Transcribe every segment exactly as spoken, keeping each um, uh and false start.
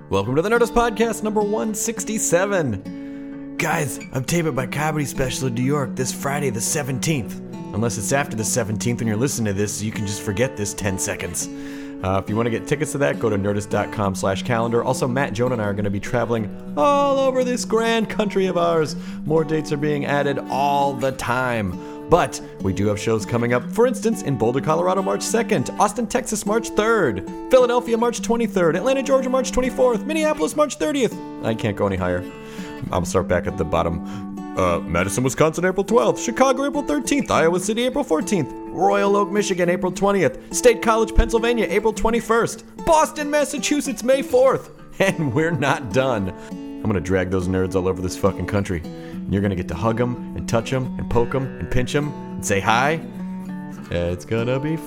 Welcome to the Nerdist Podcast number one sixty-seven. Guys, I'm taping my comedy special in New York this Friday the seventeenth. Unless it's after the seventeenth when you're listening to this, you can just forget this ten seconds. Uh, if you want to get tickets to that, go to nerdist.com slash calendar. Also, Matt, Jonah, and I are going to be traveling all over this grand country of ours. More dates are being added all the time. But we do have shows coming up, for instance, in Boulder, Colorado, March second, Austin, Texas, March third, Philadelphia, March twenty-third, Atlanta, Georgia, March twenty-fourth, Minneapolis, March thirtieth. I can't go any higher. I'll start back at the bottom. Uh, Madison, Wisconsin, April twelfth, Chicago, April thirteenth, Iowa City, April fourteenth, Royal Oak, Michigan, April twentieth, State College, Pennsylvania, April twenty-first, Boston, Massachusetts, May fourth, and we're not done. I'm gonna drag those nerds all over this fucking country. And you're gonna get to hug them and touch them and poke them and pinch them and say hi. It's gonna be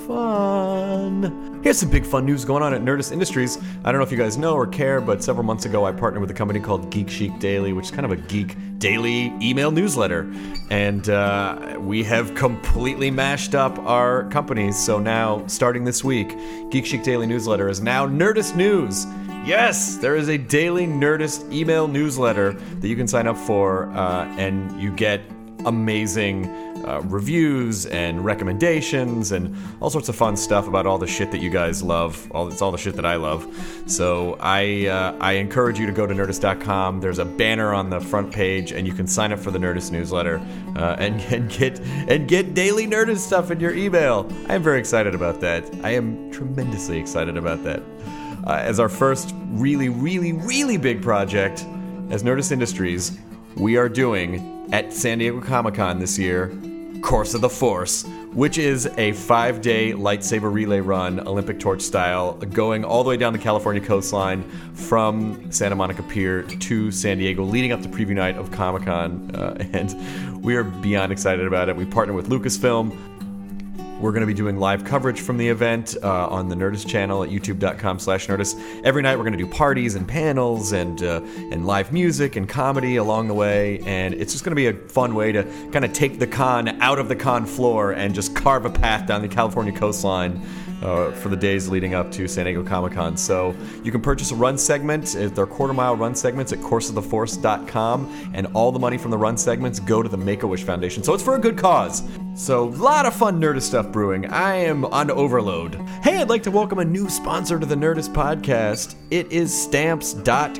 fun. Here's some big fun news going on at Nerdist Industries. I don't know if you guys know or care, but several months ago I partnered with a company called Geek Chic Daily, which is kind of a geek daily email newsletter. And uh, we have completely mashed up our companies. So now, starting this week, Geek Chic Daily newsletter is now Nerdist News. Yes, there is a daily Nerdist email newsletter that you can sign up for, uh, and you get amazing uh, reviews and recommendations and all sorts of fun stuff about all the shit that you guys love. All it's all the shit that I love. So I uh, I encourage you to go to nerdist dot com. There's a banner on the front page, and you can sign up for the Nerdist newsletter uh, and, and get and get daily Nerdist stuff in your email. I am very excited about that. I am tremendously excited about that. Uh, as our first really, really, really big project as Nerdist Industries, we are doing at San Diego Comic-Con this year, Course of the Force, which is a five-day lightsaber relay run, Olympic torch style, going all the way down the California coastline from Santa Monica Pier to San Diego, leading up to preview night of Comic-Con, uh, and we are beyond excited about it. We partnered with Lucasfilm. We're going to be doing live coverage from the event uh, on the Nerdist channel at youtube.com slash Nerdist. Every night we're going to do parties and panels and uh, and live music and comedy along the way. And it's just going to be a fun way to kind of take the con out of the con floor and just carve a path down the California coastline uh, for the days leading up to San Diego Comic-Con. So you can purchase a run segment. They're quarter mile run segments at course of the force dot com. And all the money from the run segments go to the Make-A-Wish Foundation. So it's for a good cause. So, a lot of fun Nerdist stuff brewing. I am on overload. Hey, I'd like to welcome a new sponsor to the Nerdist Podcast. It is Stamps dot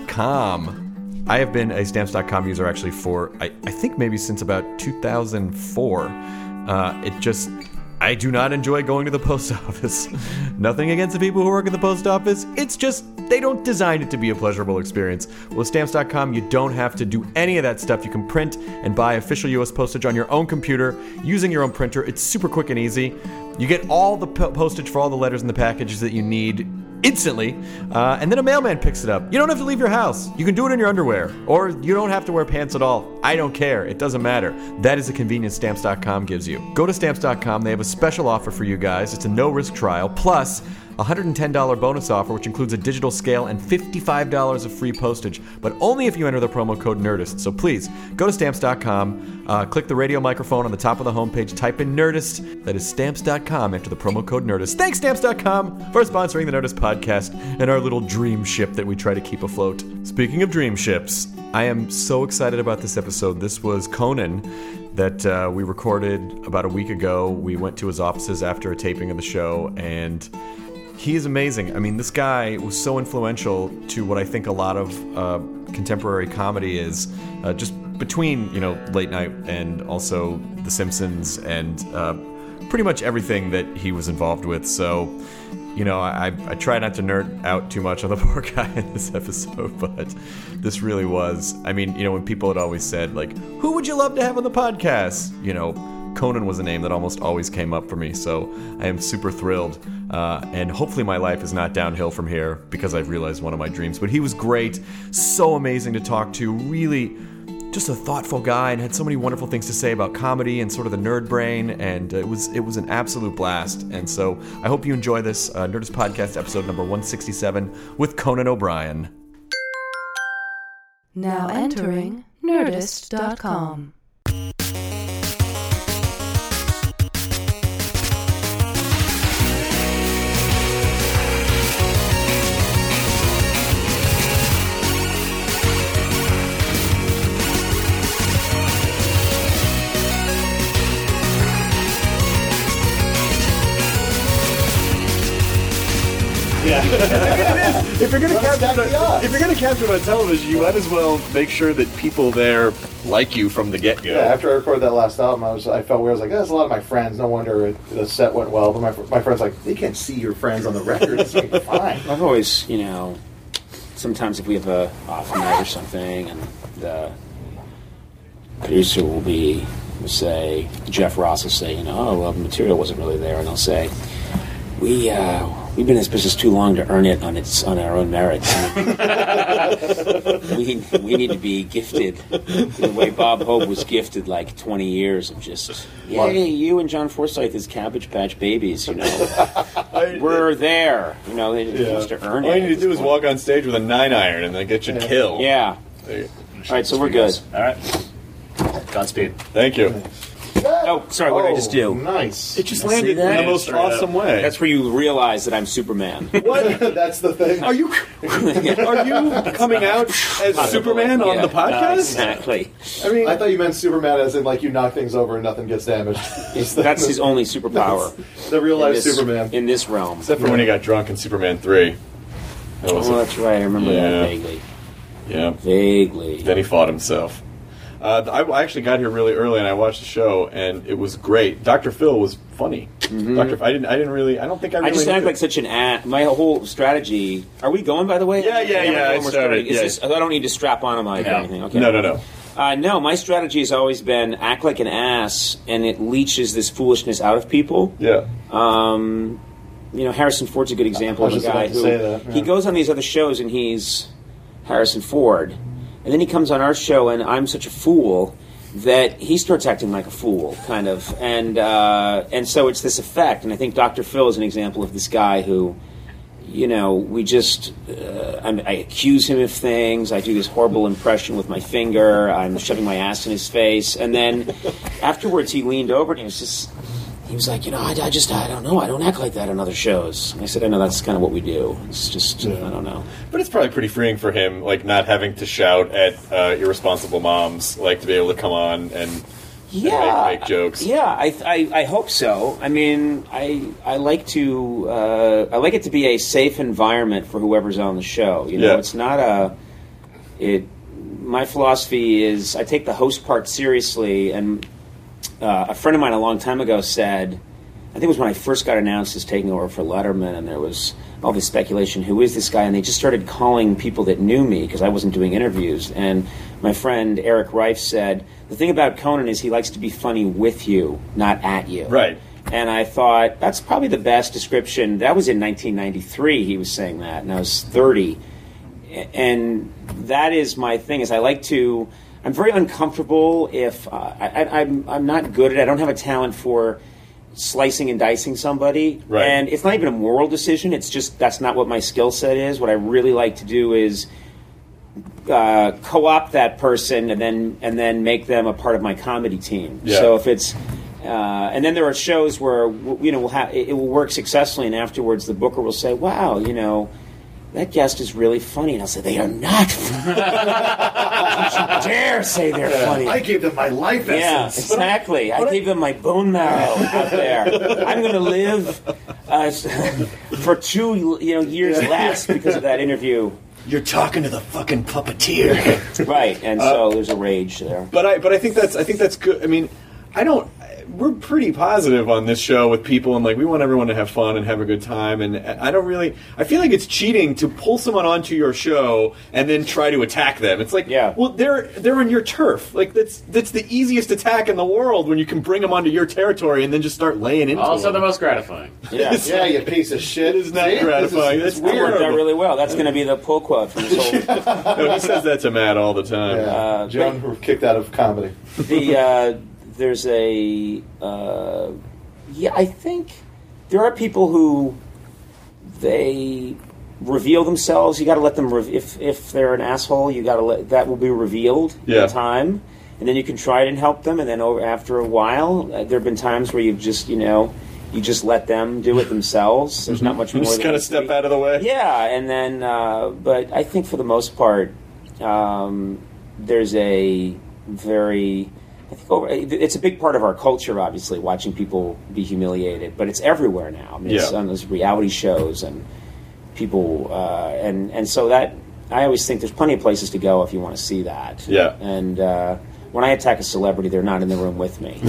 com. I have been a Stamps dot com user actually for, I, I think maybe since about two thousand four. Uh, it just, I do not enjoy going to the post office. Nothing against the people who work at the post office. It's just, they don't design it to be a pleasurable experience. With Stamps dot com, you don't have to do any of that stuff. You can print and buy official U S postage on your own computer using your own printer. It's super quick and easy. You get all the po- postage for all the letters in the packages that you need instantly, uh, and then a mailman picks it up. You don't have to leave your house. You can do it in your underwear, or you don't have to wear pants at all. I don't care. It doesn't matter. That is the convenience Stamps dot com gives you. Go to Stamps dot com. They have a special offer for you guys. It's a no-risk trial, plus a one hundred ten dollars bonus offer, which includes a digital scale and fifty-five dollars of free postage, but only if you enter the promo code NERDIST. So please, go to Stamps dot com, uh, click the radio microphone on the top of the homepage, type in NERDIST. That is Stamps dot com, enter the promo code NERDIST. Thanks, Stamps dot com, for sponsoring the Nerdist Podcast and our little dream ship that we try to keep afloat. Speaking of dream ships, I am so excited about this episode. This was Conan that uh, we recorded about a week ago. We went to his offices after a taping of the show, and he is amazing. I mean, this guy was so influential to what I think a lot of uh, contemporary comedy is, uh, just between, you know, late night and also The Simpsons and uh, pretty much everything that he was involved with. So, you know, I, I try not to nerd out too much on the poor guy in this episode, but this really was. I mean, you know, when people had always said, like, who would you love to have on the podcast? You know, Conan was a name that almost always came up for me, so I am super thrilled. Uh, and hopefully my life is not downhill from here because I've realized one of my dreams. But he was great, so amazing to talk to, really just a thoughtful guy, and had so many wonderful things to say about comedy and sort of the nerd brain, and it was it was an absolute blast. And so I hope you enjoy this uh, Nerdist Podcast episode number one sixty-seven with Conan O'Brien. Now entering nerdist dot com. Yeah. If you're gonna Let's capture stack it, the on- odds. if you're gonna capture it on television, you might as well make sure that people there like you from the get-go. Yeah, after I recorded that last album, I was I felt weird. I was like, that's a lot of my friends. No wonder it, the set went well. But my my friends like, they can't see your friends on the record. It's like, fine. I've always, you know, sometimes if we have a off night or something, and the producer will be, will say, Jeff Ross will say, you know, oh, well, the material wasn't really there, and they'll say, we, uh, we've been in this business too long to earn it on its on our own merits. we we need to be gifted the way Bob Hope was gifted like twenty years of just, yay, you and John Forsythe as Cabbage Patch Babies, you know. We're there. You know, they Yeah. just to earn All it. you need to do is walk on stage with a nine iron and then get you killed. Yeah. There you- All right, so we're good. All right. Godspeed. Thank you. Oh, sorry, what did I just do? Nice. It just See landed in that? the most Straight up. awesome way. That's where you realize that I'm Superman. what? That's the thing. Are you are you coming out as Superman on Yeah. the podcast? Exactly. I mean, I thought you meant Superman as in like you knock things over and nothing gets damaged. That's his only superpower. The real in life this- Superman. In this realm. except for when he got drunk in Superman three. That was Oh, it. that's right. I remember Yeah. that vaguely. Yeah. Vaguely. Then he fought himself. Uh, I I actually got here really early, and I watched the show, and it was great. Doctor Phil was funny. Doctor I didn't. I didn't really. I don't think I. I Really just knew act it. like such an ass. My whole strategy. Are we going, by the way? Yeah, yeah, Am I yeah, I going? We're started, starting. Is yeah. this, I don't need to strap on a mic or No. anything. Okay. No, no, no. Uh, no, my strategy has always been act like an ass, and it leaches this foolishness out of people. Yeah. Um, you know, Harrison Ford's a good example I was of a just guy about to who say that, yeah. he goes on these other shows and he's Harrison Ford, and then he comes on our show and I'm such a fool that he starts acting like a fool, kind of, and uh, and so it's this effect. And I think Doctor Phil is an example of this guy who, you know, we just uh, I'm, I accuse him of things. I do this horrible impression with my finger. I'm shoving my ass in his face, and then afterwards he leaned over and he was just. He was like, you know, I, I just, I don't know. I don't act like that on other shows. And I said, I know, that's kind of what we do. It's just, I don't know. But it's probably pretty freeing for him, like not having to shout at uh, irresponsible moms, like to be able to come on and, Yeah. and make, make jokes. Yeah, I, I, I hope so. I mean, I, I like to, uh, I like it to be a safe environment for whoever's on the show. You know, Yeah. it's not a, it, my philosophy is I take the host part seriously, and uh, a friend of mine a long time ago said, I think it was when I first got announced as taking over for Letterman, and there was all this speculation, who is this guy? And they just started calling people that knew me because I wasn't doing interviews. And my friend Eric Reif said, the thing about Conan is he likes to be funny with you, not at you. Right. And I thought, that's probably the best description. That was in nineteen ninety-three he was saying that, and I was thirty. And that is my thing, is I like to... I'm very uncomfortable if... Uh, I, I, I'm, I'm not good at it. I don't have a talent for slicing and dicing somebody. Right. And it's not even a moral decision. It's just that's not what my skill set is. What I really like to do is uh, co-opt that person and then and then make them a part of my comedy team. Yeah. So if it's... Uh, and then there are shows where, you know, we'll ha- it, it will work successfully, and afterwards the booker will say, wow, you know... that guest is really funny. And I'll say, they are not funny. Don't you dare say they're funny. I gave them my life Yeah, essence. exactly. I gave them my bone marrow out there. I'm going to live uh, for two you know years less because of that interview. You're talking to the fucking puppeteer. Right, and so there's a rage there. But I, but I think that's, I think that's good. I mean, I don't. We're pretty positive on this show with people, and like we want everyone to have fun and have a good time. And I don't really. I feel like it's cheating to pull someone onto your show and then try to attack them. It's like, Yeah. well, they're they're on your turf. Like that's that's the easiest attack in the world when you can bring them onto your territory and then just start laying into Also, them. the most gratifying. Yeah. Yeah, you piece of shit. It is not See? This is- gratifying. It's That's That worked out terrible. really well. That's going to be the pull quote from this whole. No, he says that to Matt all the time. Yeah. Uh, Joan who were kicked out of comedy. the uh, there's a uh, yeah I think there are people who they reveal themselves. You got to let them re- if if they're an asshole, you got to let that will be revealed Yeah. in time, and then you can try it and help them. And then over after a while, uh, there have been times where you've just you know you just let them do it themselves. There's not much You more. just that gotta needs to step be- out of the way. Yeah, and then, uh, but I think for the most part, um, there's a very, I think over, it's a big part of our culture, obviously, watching people be humiliated, but it's everywhere now. I mean, it's Yeah. on those reality shows, and people, uh, and and so that I always think there's plenty of places to go if you want to see that. Yeah. And uh, when I attack a celebrity, they're not in the room with me.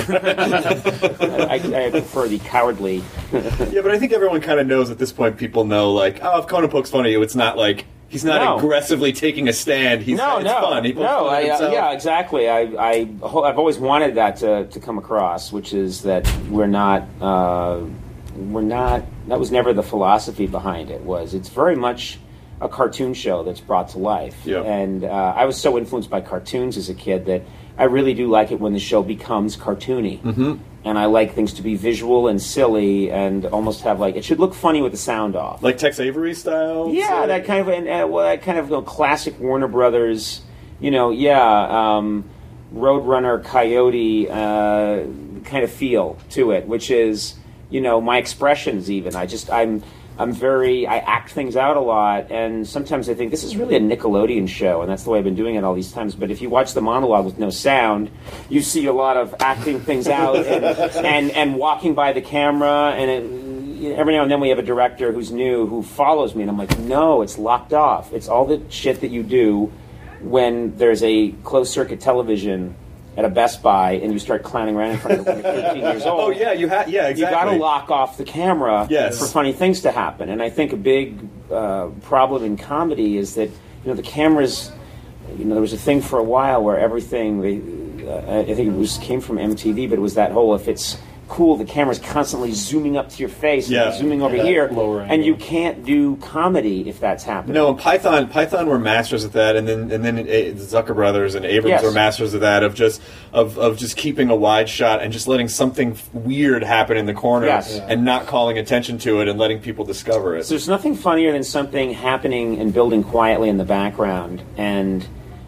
I, I prefer the cowardly. Yeah, but I think everyone kind of knows at this point. People know, like, oh, if Conan pokes fun at you, it's not like he's not No. aggressively taking a stand. He's no, it's no, fun. He pokes no. fun at I, uh, himself. yeah, exactly. I, I, ho- I've always wanted that to, to come across, which is that we're not, uh, we're not. That was never the philosophy behind it. Was it's very much a cartoon show that's brought to life. Yeah. And uh, I was so influenced by cartoons as a kid that I really do like it when the show becomes cartoony. Mm-hmm. And I like things to be visual and silly and almost have like, it should look funny with the sound off. Like Tex Avery style. Yeah, so- that kind of, and, uh, well, that kind of you know, classic Warner Brothers, you know, yeah, um, Roadrunner, Coyote uh, kind of feel to it, which is, you know, my expressions even. I just, I'm... I'm very, I act things out a lot, and sometimes I think this is really a Nickelodeon show, and that's the way I've been doing it all these times. But if you watch the monologue with no sound, you see a lot of acting things out and and, and walking by the camera, and it, every now and then we have a director who's new who follows me, and I'm like, no, it's locked off. It's all the shit that you do when there's a closed-circuit television at a Best Buy, and you start clowning around in front of it when you're fifteen years old. Oh yeah, you ha- yeah, exactly. You got to lock off the camera Yes. for funny things to happen. And I think a big uh, problem in comedy is that, you know, the cameras, you know, there was a thing for a while where everything, they, uh, I think it was came from M T V, but it was that whole, if it's cool, the camera's constantly zooming up to your face and Yeah. zooming over Yeah, here, lower and angle. you can't do comedy if that's happening. No, Python Python were masters at that, and then and then A- Zucker Brothers and Abrams Yes. were masters of that, of just of, of just keeping a wide shot and just letting something f- weird happen in the corner Yes. Yeah. and not calling attention to it and letting people discover it. So there's nothing funnier than something happening and building quietly in the background, and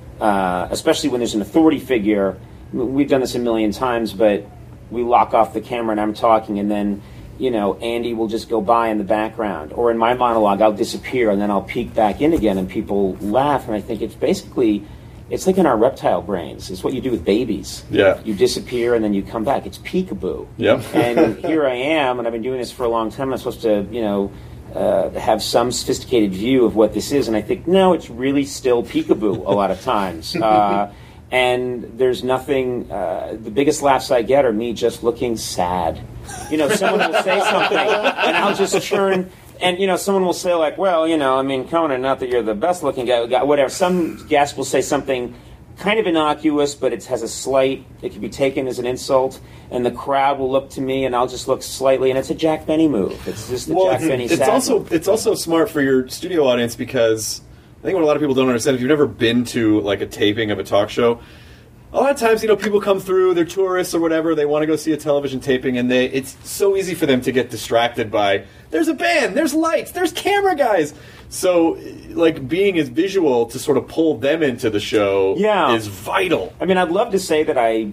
uh, especially when there's an authority figure. We've done this a million times, but we lock off the camera and I'm talking, and then, you know, Andy will just go by in the background. Or in my monologue, I'll disappear, and then I'll peek back in again, and people laugh, and I think it's basically, it's like in our reptile brains. It's what you do with babies. Yeah. You disappear, and then you come back. It's peekaboo. Yep. And here I am, and I've been doing this for a long time. I'm supposed to, you know, uh, have some sophisticated view of what this is, and I think, no, it's really still peekaboo a lot of times. Uh, and there's nothing, uh, the biggest laughs I get are me just looking sad. You know, someone will say something, and I'll just turn, and, you know, someone will say, like, well, you know, I mean, Conan, not that you're the best looking guy, guy whatever. Some guest will say something kind of innocuous, but it has a slight, it can be taken as an insult, and the crowd will look to me, and I'll just look slightly, and it's a Jack Benny move. It's just the well, Jack Benny it's sad also move. it's also smart for your studio audience, because I think what a lot of people don't understand, if you've never been to like a taping of a talk show, a lot of times, you know, people come through, they're tourists or whatever, they want to go see a television taping, and they it's so easy for them to get distracted by, there's a band, there's lights, there's camera guys. So, like, being as visual to sort of pull them into the show Yeah. is vital. I mean, I'd love to say that I,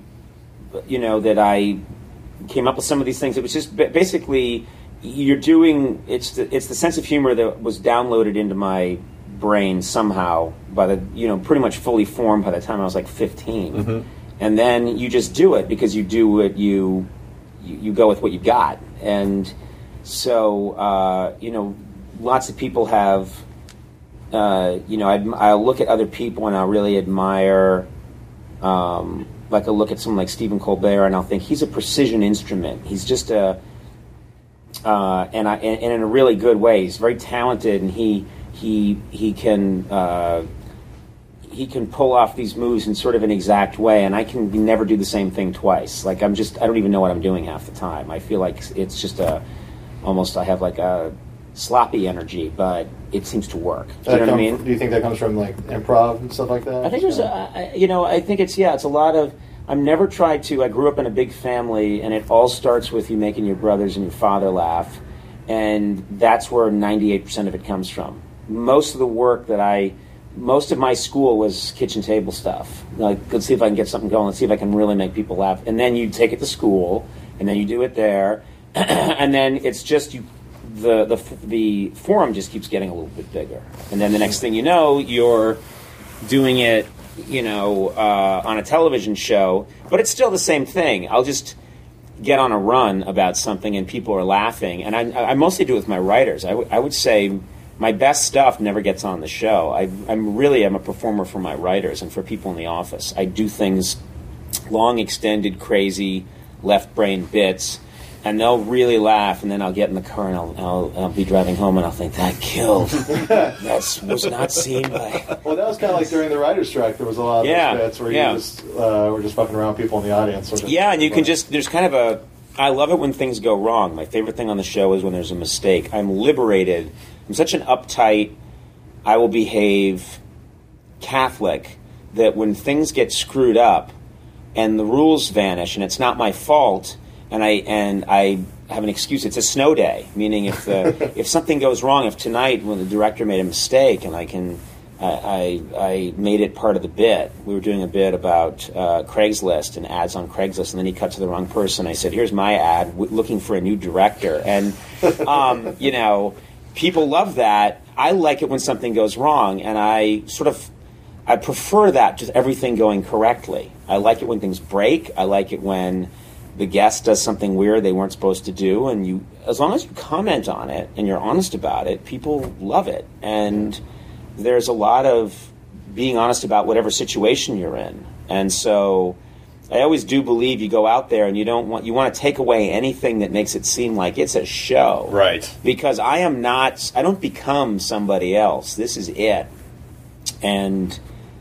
you know, that I came up with some of these things. It was just ba- basically, you're doing, it's the, it's the sense of humor that was downloaded into my brain somehow by the, you know, pretty much fully formed by the time I was like fifteen. Mm-hmm. And then you just do it because you do what you, you, you go with what you got. And so, uh, you know, lots of people have, uh, you know, I'd, I'll look at other people and I'll really admire, um, like I'll look at someone like Stephen Colbert and I'll think he's a precision instrument. He's just a, uh, and I, and, and in a really good way. He's very talented, and he he he can uh, he can pull off these moves in sort of an exact way, and I can never do the same thing twice. Like I'm just I don't even know what I'm doing half the time. I feel like it's just a almost I have like a sloppy energy, but it seems to work. Do you That know what I come- mean? Do you think that comes from like improv and stuff like that? I think there's, a, I- you know, I think it's, yeah, it's a lot of, I've never tried to, I grew up in a big family, and it all starts with you making your brothers and your father laugh, and that's where ninety-eight percent of it comes from. Most of the work that I, most of my school was kitchen table stuff. Like, let's see if I can get something going, let's see if I can really make people laugh. And then you take it to school, and then you do it there, and then it's just, you, the, the, the forum just keeps getting a little bit bigger. And then the next thing you know, you're doing it, you know, uh, on a television show, but it's still the same thing. I'll just get on a run about something and people are laughing, and I, I mostly do it with my writers. I, w- I would say my best stuff never gets on the show. I, I'm really am a performer for my writers and for people in the office. I do things, long, extended, crazy, left-brain bits, and they'll really laugh, and then I'll get in the car and I'll, I'll, I'll be driving home and I'll think, that killed. That was not seen by... Well, that was kind of like during the writer's strike. There was a lot of Yeah, those bits where yeah. you just uh, were just fucking around with people in the audience. Which is Yeah, and you can funny. just, there's kind of a, I love it when things go wrong. My favorite thing on the show is when there's a mistake. I'm liberated. I'm such an uptight, I will behave Catholic that when things get screwed up and the rules vanish and it's not my fault and I and I have an excuse, it's a snow day, meaning if the if something goes wrong, if tonight when the director made a mistake and I can I, I, I made it part of the bit. We were doing a bit about uh, Craigslist and ads on Craigslist, and then he cut to the wrong person. I said, here's my ad, w- looking for a new director. And, um, you know, people love that. I like it when something goes wrong, and I sort of, I prefer that to everything going correctly. I like it when things break. I like it when the guest does something weird they weren't supposed to do, and you, as long as you comment on it and you're honest about it, people love it. And there's a lot of being honest about whatever situation you're in. And so I always do believe you go out there and you don't want, you want to take away anything that makes it seem like it's a show. Right. Because I am not, I don't become somebody else. This is it. And,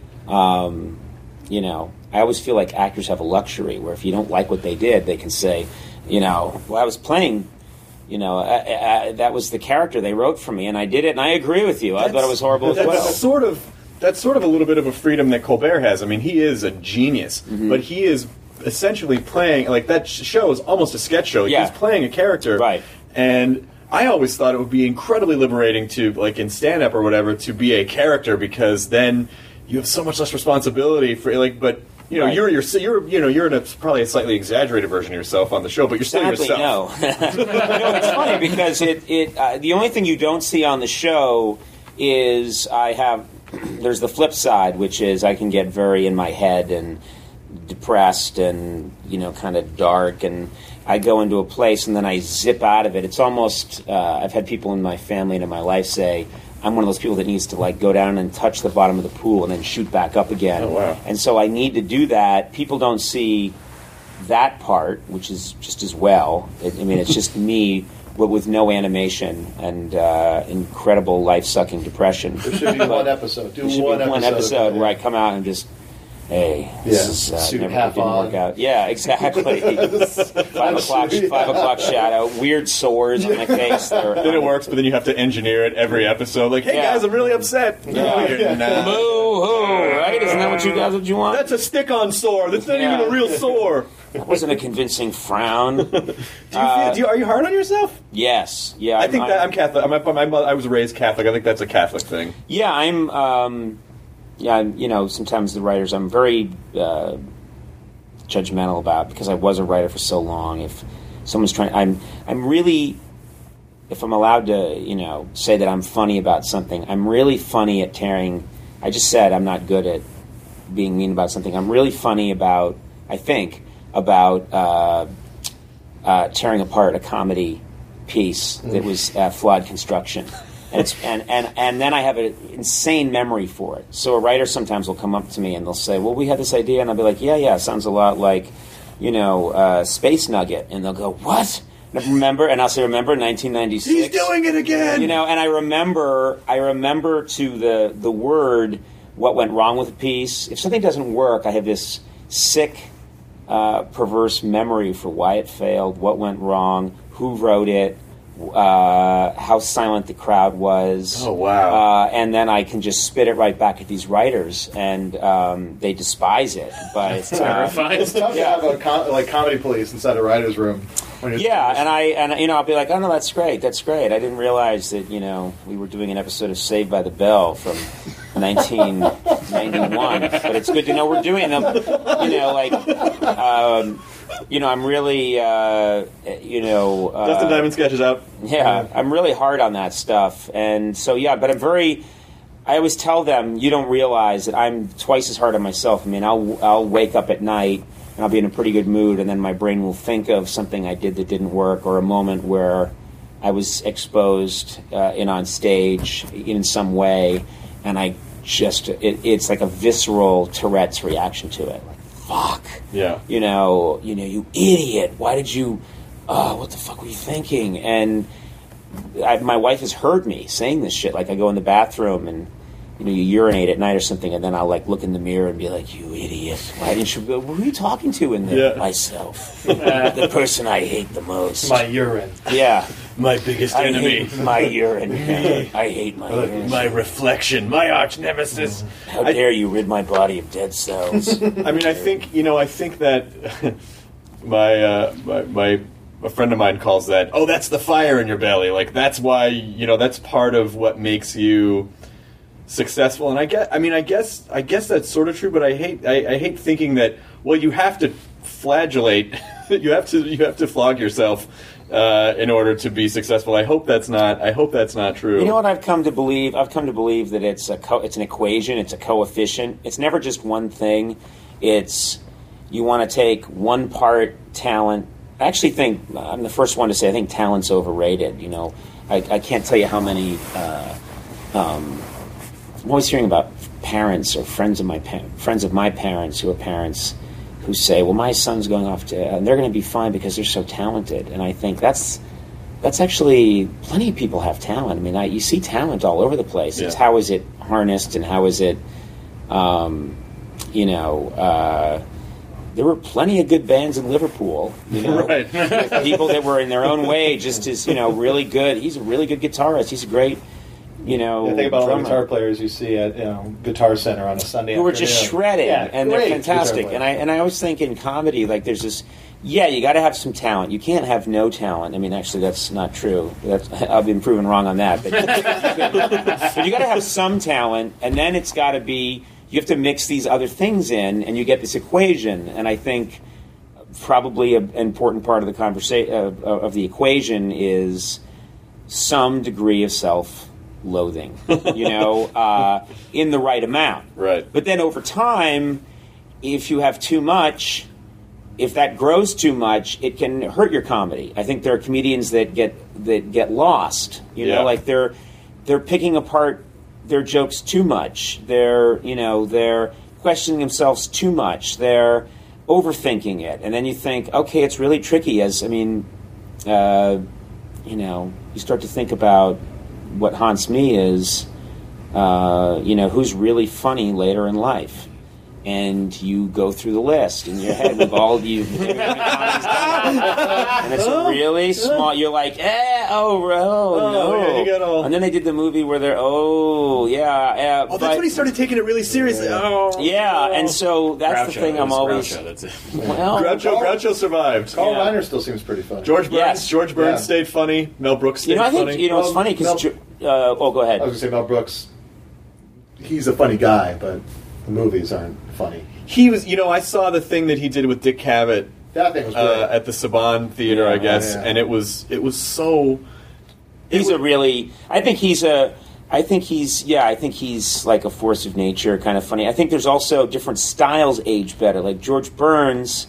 um, you know, I always feel like actors have a luxury where if you don't like what they did, they can say, you know, well, I was playing... You know, I, I, that was the character they wrote for me, and I did it, and I agree with you. I thought it was horrible as That's well. sort of that's sort of a little bit of a freedom that Colbert has. I mean, he is a genius, Mm-hmm. but he is essentially playing like that sh- show is almost a sketch show. Yeah. He's playing a character, Right. And I always thought it would be incredibly liberating to, like in stand-up or whatever, to be a character because then you have so much less responsibility for like, but. You know, Right. you're, you're you're you know you're in a probably a slightly exaggerated version of yourself on the show, but you're still Sadly, yourself. no. No, it's funny because it, it uh, the only thing you don't see on the show is I have, there's the flip side, which is I can get very in my head and depressed and, you know, kind of dark, and I go into a place and then I zip out of it. It's almost, uh, I've had people in my family and in my life say, I'm one of those people that needs to like go down and touch the bottom of the pool and then shoot back up again. Oh, wow. And so I need to do that. People don't see that part, which is just as well. It, I mean, it's just me, but with no animation and uh, incredible life-sucking depression. There should be one episode. Do There should one be one episode, episode yeah. where I come out and just, hey, this Yeah, is uh, suit never half didn't on. work out. Yeah, exactly. five o'clock, Yeah. five o'clock shadow, weird sores on my face. That are, Then it works, but then you have to engineer it every episode. Like, hey Yeah. guys, I'm really upset. No, you're not. Boo hoo! Right? Isn't that what you guys what you want? That's a stick-on sore. That's not Yeah. even a real sore. That wasn't a convincing frown. Do you feel, do you, are you hard on yourself? Yes. Yeah. I think that I'm Catholic. I'm, I'm, I'm, I was raised Catholic. I think that's a Catholic thing. Yeah, I'm. Um, yeah, I'm, you know, sometimes the writers I'm very uh, judgmental about because I was a writer for so long. If someone's trying, I'm. I'm really. If I'm allowed to, you know, say that I'm funny about something, I'm really funny at tearing. I just said I'm not good at being mean about something. I'm really funny about. I think about uh, uh, tearing apart a comedy piece that was uh, flawed construction. And, it's, and, and, and then I have an insane memory for it. So a writer sometimes will come up to me and they'll say, well, we had this idea. And I'll be like, yeah, yeah, sounds a lot like, you know, uh, Space Nugget. And they'll go, what? And I remember, and I'll say, remember nineteen ninety-six? He's doing it again. You know, and I remember, I remember to the, the word what went wrong with a piece. If something doesn't work, I have this sick, uh, perverse memory for why it failed, what went wrong, who wrote it, uh, how silent the crowd was. Oh, wow. Uh, and then I can just spit it right back at these writers, and um, they despise it. But uh, It's tough Yeah. to have a com- like comedy police inside a writer's room. When you're yeah, and I and you know I'll be like, oh no, that's great, that's great. I didn't realize that you know we were doing an episode of Saved by the Bell from nineteen ninety-one, but it's good to know we're doing them. You know, like, um, you know, I'm really, uh, you know, uh, Dustin Diamond sketches out. yeah, I'm really hard on that stuff, and so yeah, but I'm very. I always tell them, you don't realize that I'm twice as hard on myself. I mean, I'll I'll wake up at night and I'll be in a pretty good mood, and then my brain will think of something I did that didn't work, or a moment where I was exposed uh, in on stage in some way, and I just it, it's like a visceral Tourette's reaction to it. Like, fuck. Yeah. You know, you know, you idiot. Why did you? Oh, what the fuck were you thinking? And I, my wife has heard me saying this shit. Like, I go in the bathroom and, you know, you urinate at night or something, and then I'll, like, look in the mirror and be like, you idiot. Why didn't you go? Who are you talking to in there? Yeah. Myself. The person I hate the most. My urine. Yeah. My biggest I enemy. hate my urine. I hate my urine. My reflection. My arch nemesis. How dare you rid my body of dead cells? I mean, I think, you know, I think that my, uh, my, my, a friend of mine calls that, oh, that's the fire in your belly. Like, that's why, you know, that's part of what makes you successful. And I guess, I mean, I guess, I guess that's sort of true, but I hate, I, I hate thinking that, well, you have to flagellate, you have to, you have to flog yourself, uh, in order to be successful. I hope that's not, I hope that's not true. You know what I've come to believe? I've come to believe that it's a co- it's an equation, it's a coefficient. It's never just one thing. It's, you want to take one part talent. I actually think, I'm the first one to say, I think talent's overrated. You know, I, I can't tell you how many, uh, um, I'm always hearing about parents or friends of my pa- friends of my parents who are parents who say, well, my son's going off to, and they're going to be fine because they're so talented. And I think that's, that's actually, plenty of people have talent. I mean, I, you see talent all over the place. It's Yeah. how is it harnessed and how is it, um, you know, uh, there were plenty of good bands in Liverpool, you know, Right. with people that were in their own way just as, you know, really good. He's a really good guitarist. He's a great, you know, Yeah, think about all the drummer. guitar players you see at you know Guitar Center on a Sunday Who were afternoon. just shredding, Yeah, and they're great fantastic. guitar And I and I always think in comedy, like there's this, yeah, you got to have some talent. You can't have no talent. I mean, actually, that's not true. That's, I've been proven wrong on that. But, but you got to have some talent, and then it's got to be. You have to mix these other things in, and you get this equation. And I think probably an important part of the conversation uh, of the equation is some degree of self-loathing. You know, uh, in the right amount. Right. But then over time, if you have too much, if that grows too much, it can hurt your comedy. I think there are comedians that get that get lost. You Yeah. know, like they're they're picking apart their jokes too much. They're you know they're questioning themselves too much. They're overthinking it, and then you think, okay, it's really tricky. As I mean, uh, you know, you start to think about what haunts me is, uh, you know, who's really funny later in life. And you go through the list in your head with all you, and it's really small. You're like, eh, oh, oh, Oh, no. yeah, you got all- And then they did the movie where they're, oh, yeah, yeah. Oh, that's when he started taking it really seriously. Oh, Yeah, and so that's the Groucho, thing it I'm was always. Groucho, that's it. Well, Groucho, Groucho survived. Carl Yeah. Reiner still seems pretty funny. George Burns, Yes. George Burns Yeah. stayed funny. Mel Brooks stayed you know, I think funny. you know it's Well, funny because. Mel- Uh, oh, go ahead. I was gonna say Mel Brooks. He's a funny guy, but the movies aren't funny. He was, you know, I saw the thing that he did with Dick Cavett That thing was great. uh, at the Saban Theater, Yeah, I guess, yeah. and it was it was so. He's a really. I think he's a. I think he's. Yeah, I think he's like a force of nature, kind of funny. I think there's also different styles age better. Like George Burns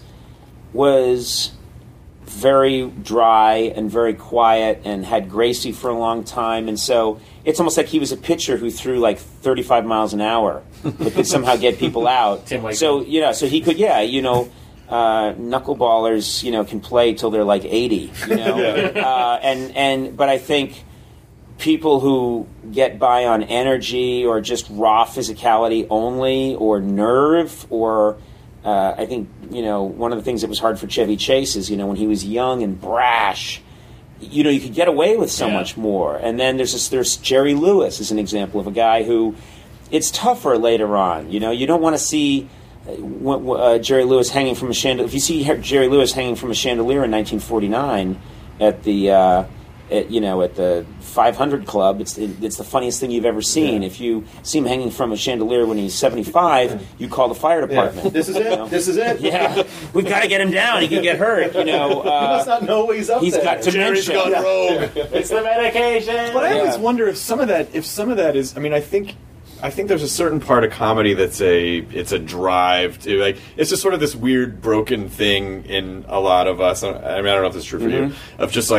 was very dry and very quiet and had Gracie for a long time, and so it's almost like he was a pitcher who threw like thirty-five miles an hour, but could somehow get people out. Tim Wakeman. So you know, so he could. Yeah, you know. Uh, knuckleballers, you know, can play till they're like eighty, you know, uh, and and but I think people who get by on energy or just raw physicality only, or nerve, or uh, I think you know one of the things that was hard for Chevy Chase is you know when he was young and brash, you know you could get away with so Yeah. much more. And then there's this, there's Jerry Lewis as an example of a guy who it's tougher later on. You know, you don't want to see. Uh, Jerry Lewis hanging from a chandelier. If you see Jerry Lewis hanging from a chandelier in nineteen forty-nine at the, uh, at, you know, at the five hundred Club, it's it, it's the funniest thing you've ever seen. Yeah. If you see him hanging from a chandelier when he's seventy-five, you call the fire Yeah. department. This is you it. know? This is it. Yeah, we've got to get him down. He can get hurt. You know, He must uh, not know what he's up he's there. got to- Jerry's dementia. gone rogue. It's the medication. But I Yeah. always wonder if some of that, if some of that is, I mean, I think, I think there's a certain part of comedy that's a, it's a drive to, like, it's just sort of this weird broken thing in a lot of us. I mean, I don't know if this is true for you, of just like,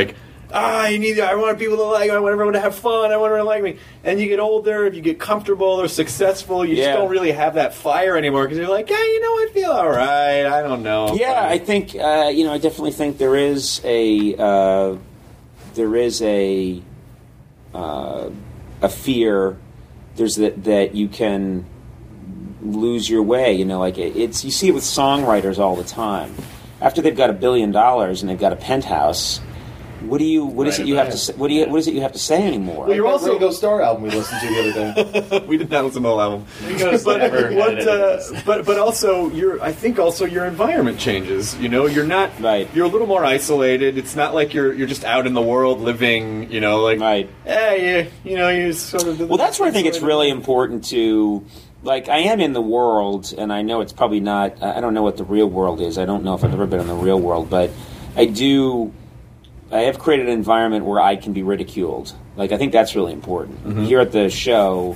ah, you need. I want people to like. I want everyone to have fun. I want everyone to like me. And you get older, if you get comfortable or successful, you Yeah. just don't really have that fire anymore because you're like, yeah, you know, I feel all right. I don't know. Yeah, I think uh, you know. I definitely think there is a uh, there is a uh, a fear. There's that that you can lose your way. You know, like it, it's you see it with songwriters all the time. After they've got a billion dollars and they've got a penthouse, what do you? What is Right, it you have yeah. to? Say, what do you? What is it you have to say anymore? Well, you're That also Ringo Ringo Starr album we listened to the other day. we did not listen to the whole album. Ringo's But never had what? it in Uh, his- but but also, your I think also your environment changes. You know, you're not. Right. You're a little more isolated. It's not like you're you're just out in the world living. You know, like Right. Yeah, you you know you sort of. Well, that's where I think it's really important to, like, I am in the world, and I know it's probably not, I don't know what the real world is. I don't know if I've ever been in the real world, but I do, I have created an environment where I can be ridiculed. Like, I think that's really important. Mm-hmm. Here at the show,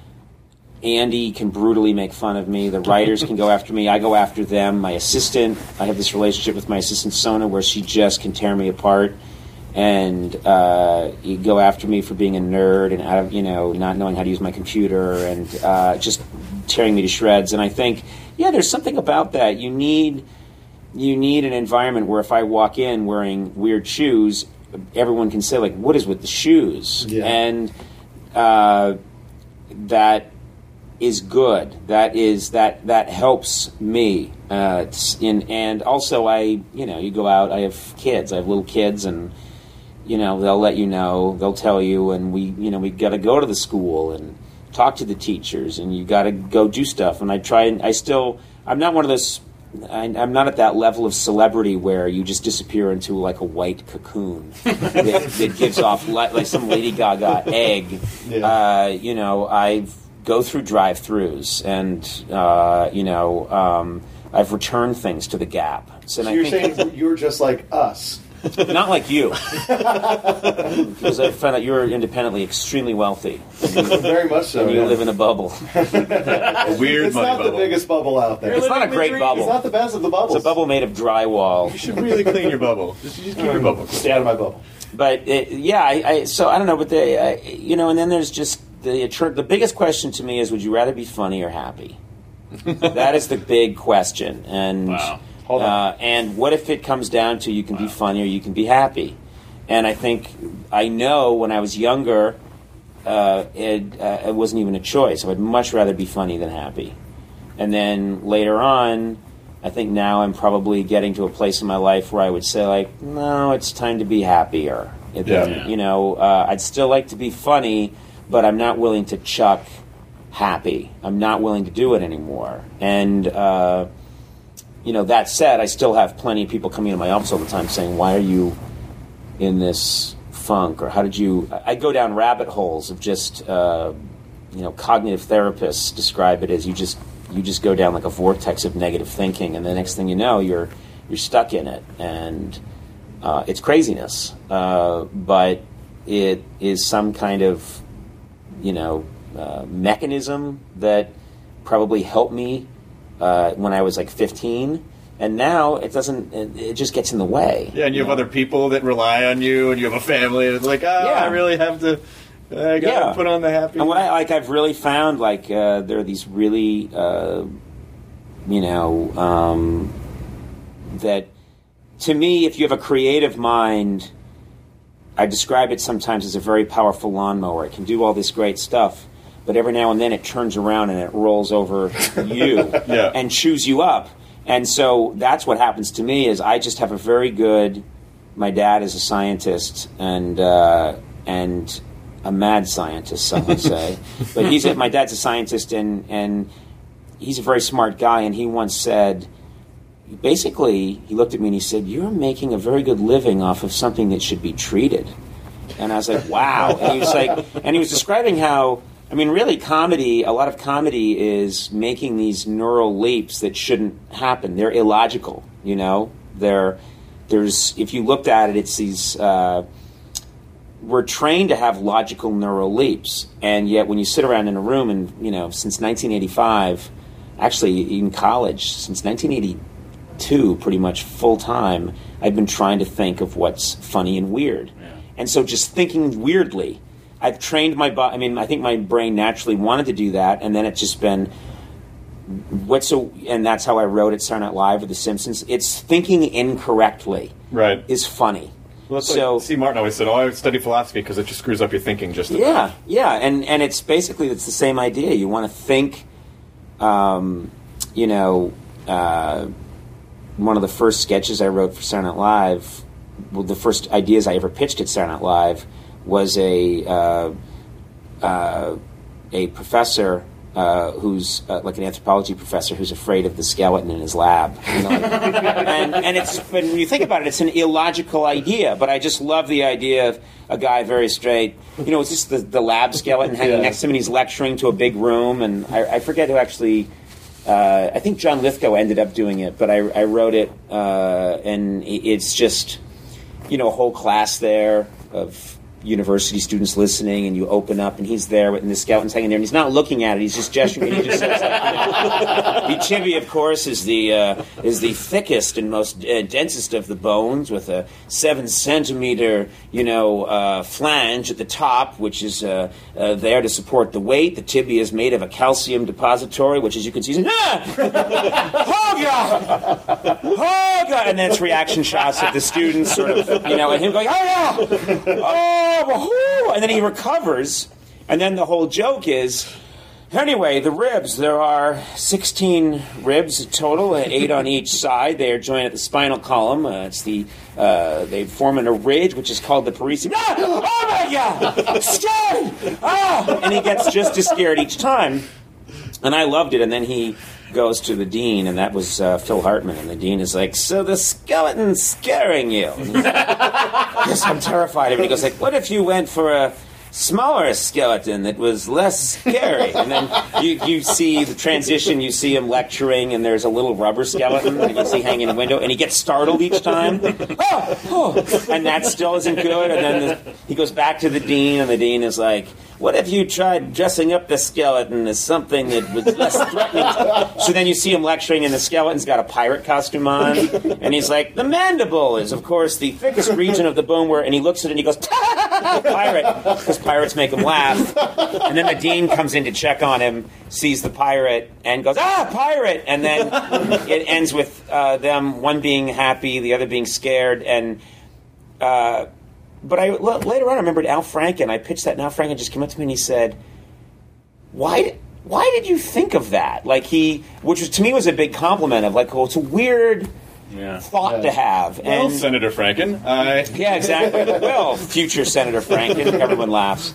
Andy can brutally make fun of me. The writers can go after me. I go after them. My assistant, I have this relationship with my assistant, Sona, where she just can tear me apart. And uh, you go after me for being a nerd and out of, you know, not knowing how to use my computer and uh, just tearing me to shreds. And I think, yeah, there's something about that. You need you need an environment where if I walk in wearing weird shoes, everyone can say, like, what is with the shoes? Yeah. And uh, that is good. That is that that helps me. Uh, it's in and also I, you know, you go out. I have kids. I have little kids and. You know, they'll let you know, they'll tell you, and we, you know, we got to go to the school and talk to the teachers, and you got to go do stuff. And I try, and I still, I'm not one of those, I, I'm not at that level of celebrity where you just disappear into like a white cocoon that, that gives off like, like some Lady Gaga egg. Yeah. Uh, you know, I go through drive-throughs, and uh, you know, um, I've returned things to the Gap. So, and So I you're think saying you're just like us. not like you, because I found out you're independently extremely wealthy. Very much so. And you yeah. live in a bubble. a weird It's money not bubble. the biggest bubble out there. It's not a great It's bubble. not the best of the bubbles. It's a bubble made of drywall. You should really clean your bubble. Just, just keep your bubble. Stay out of my bubble. But it, yeah, I, I so I don't know. But the I, you know, and then there's just the the biggest question to me is: would you rather be funny or happy? That is the big question. And Wow. Hold on. uh, and what if it comes down to you can be funny or you can be happy? And I think I know when I was younger, uh, it, uh, it wasn't even a choice. I would much rather be funny than happy. And then later on, I think now I'm probably getting to a place in my life where I would say, like, no, it's time to be happier. And then, Yeah. You know, uh, I'd still like to be funny, but I'm not willing to chuck happy. I'm not willing to do it anymore. And, uh, you know, that said, I still have plenty of people coming into my office all the time saying, why are you in this funk? Or how did you... I go down rabbit holes of just, uh, you know, cognitive therapists describe it as you just you just go down like a vortex of negative thinking, and the next thing you know, you're you're stuck in it. And uh, it's craziness. Uh, but it is some kind of, you know, uh, mechanism that probably helped me Uh, when I was like fifteen, and now it doesn't. It, it just gets in the way. Yeah, and you have other people that rely on you, and you have a family, and it's like, oh, Yeah. I really have to. I gotta Yeah. put on the happy. And what I like, I've really found like uh, there are these really, uh, you know, um, that to me, if you have a creative mind, I describe it sometimes as a very powerful lawnmower. It can do all this great stuff. But every now and then it turns around and it rolls over you Yeah. and chews you up. And so that's what happens to me is I just have a very good, my dad is a scientist and uh, and a mad scientist, some would say. But he's a, my dad's a scientist and, and he's a very smart guy. And he once said, basically, he looked at me and he said, you're making a very good living off of something that should be treated. And I was like, wow. And he was like, and he was describing how, I mean, really, comedy, a lot of comedy is making these neural leaps that shouldn't happen. They're illogical, you know? They're, there's, if you looked at it, it's these, uh, we're trained to have logical neural leaps. And yet when you sit around in a room and, you know, since nineteen eighty-five, actually in college, since nineteen eighty-two, pretty much full time, I've been trying to think of what's funny and weird. Yeah. And so just thinking weirdly, I've trained my body. I mean, I think my brain naturally wanted to do that, and then it's just been what's so. And that's how I wrote it, Saturday Night Live or The Simpsons. It's thinking incorrectly, right, is funny. Well, that's so like Steve Martin always said, "Oh, I study philosophy because it just screws up your thinking." Just a yeah, bit. yeah, and and it's basically it's the same idea. You want to think, um, you know, uh, one of the first sketches I wrote for Saturday Night Live. Well, the first ideas I ever pitched at Saturday Night Live was a uh, uh, a professor uh, who's uh, like an anthropology professor who's afraid of the skeleton in his lab. You know, like, and and it's when you think about it, it's an illogical idea. But I just love the idea of a guy very straight. You know, it's just the, the lab skeleton hanging Yeah. next to him, and he's lecturing to a big room, and I, I forget who actually. Uh, I think John Lithgow ended up doing it, but I, I wrote it, uh, and it's just, you know, a whole class there of university students listening, and you open up, and he's there, and the skeleton's hanging there, and he's not looking at it; he's just gesturing. And he just says, like, "The tibia, of course, is the uh, is the thickest and most uh, densest of the bones, with a seven centimeter, you know, uh, flange at the top, which is uh, uh, there to support the weight. The tibia is made of a calcium depository, which, as you can see, is ah! oh god, oh god," and then it's reaction shots of the students, sort of, you know, and him going, "Oh yeah, oh." And then he recovers, and then the whole joke is, anyway, the ribs, there are sixteen ribs total, eight on each side. They are joined at the spinal column. Uh, it's the uh, they form in a ridge, which is called the parietum. Ah! Oh my god! Scared! Ah! And he gets just as scared each time. And I loved it. And then he goes to the dean, and that was uh, Phil Hartman. And the dean is like, "So the skeleton's scaring you?" And he's like, "Yes, I'm terrified of it." And he goes like, "What if you went for a smaller skeleton that was less scary?" And then you, you see the transition, you see him lecturing, and there's a little rubber skeleton that you see hanging in the window, and he gets startled each time. Oh, oh. And that still isn't good. And then the, he goes back to the dean, and the dean is like, "What if you tried dressing up the skeleton as something that was less threatening?" So then you see him lecturing, and the skeleton's got a pirate costume on, and he's like, "The mandible is, of course, the thickest region of the bone where," and he looks at it and he goes, "Pirate," because pirates make him laugh. And then the dean comes in to check on him, sees the pirate, and goes, "Ah, pirate!" And then it ends with uh, them, one being happy, the other being scared, and... Uh, But I, l- later on, I remembered Al Franken. I pitched that, and Al Franken just came up to me and he said, "Why, why did you think of that?" Like he, which was, to me was a big compliment of like, "Oh, it's a weird Yeah. thought Yeah. to have." Well, And Senator Franken, I yeah, exactly. Well, future Senator Franken. Everyone laughs.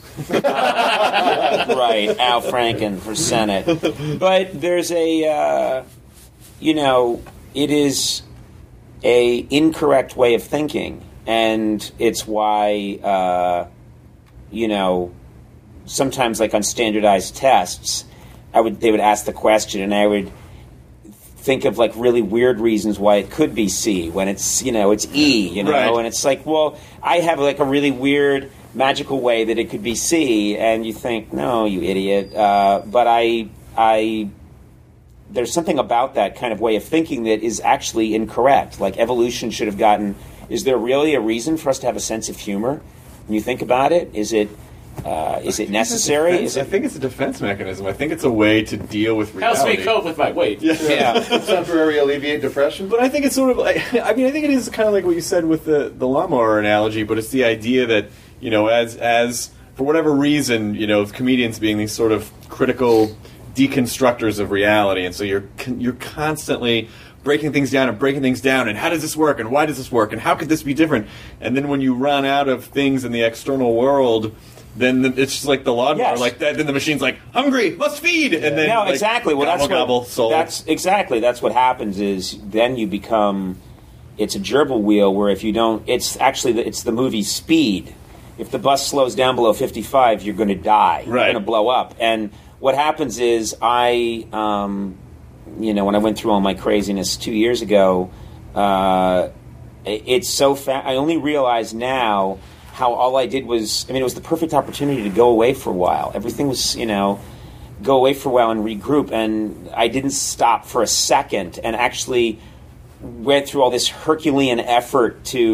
Uh, right, Al Franken for Senate. But there's a, uh, you know, it is a incorrect way of thinking. And it's why, uh, you know, sometimes like on standardized tests, I would they would ask the question, and I would think of like really weird reasons why it could be C when it's, you know, it's E, you know, Right. and it's like, well, I have like a really weird magical way that it could be C, and you think, no, you idiot. Uh, but I, I. There's something about that kind of way of thinking that is actually incorrect. Like evolution should have gotten. Is there really a reason for us to have a sense of humor when you think about it? Is it uh, is it necessary? Defense- Is it? I think it's a defense mechanism. I think it's a way to deal with reality. Helps me cope with my weight. Yeah. Temporary alleviate depression. But I think it's sort of like, I mean, I think it is kind of like what you said with the, the lawnmower analogy, but it's the idea that, you know, as, as, for whatever reason, you know, comedians being these sort of critical deconstructors of reality, and so you're, con- you're constantly breaking things down and breaking things down, and how does this work, and why does this work, and how could this be different? And then when you run out of things in the external world, then the, it's just like the lawnmower, Yes. like that. Then the machine's like, hungry, must feed, and then No, like, exactly. Well, gobble, that's what, gobble, sold. that's exactly that's what happens. Is then you become, it's a gerbil wheel where if you don't, it's actually the, it's the movie Speed. If the bus slows down below fifty-five, you're going to die. You're Right. going to blow up. And what happens is I, um, you know, when I went through all my craziness two years ago, uh, it- it's so fa- I only realize now how all I did was, I mean, it was the perfect opportunity to go away for a while. Everything was, you know, go away for a while and regroup. And I didn't stop for a second and actually went through all this Herculean effort to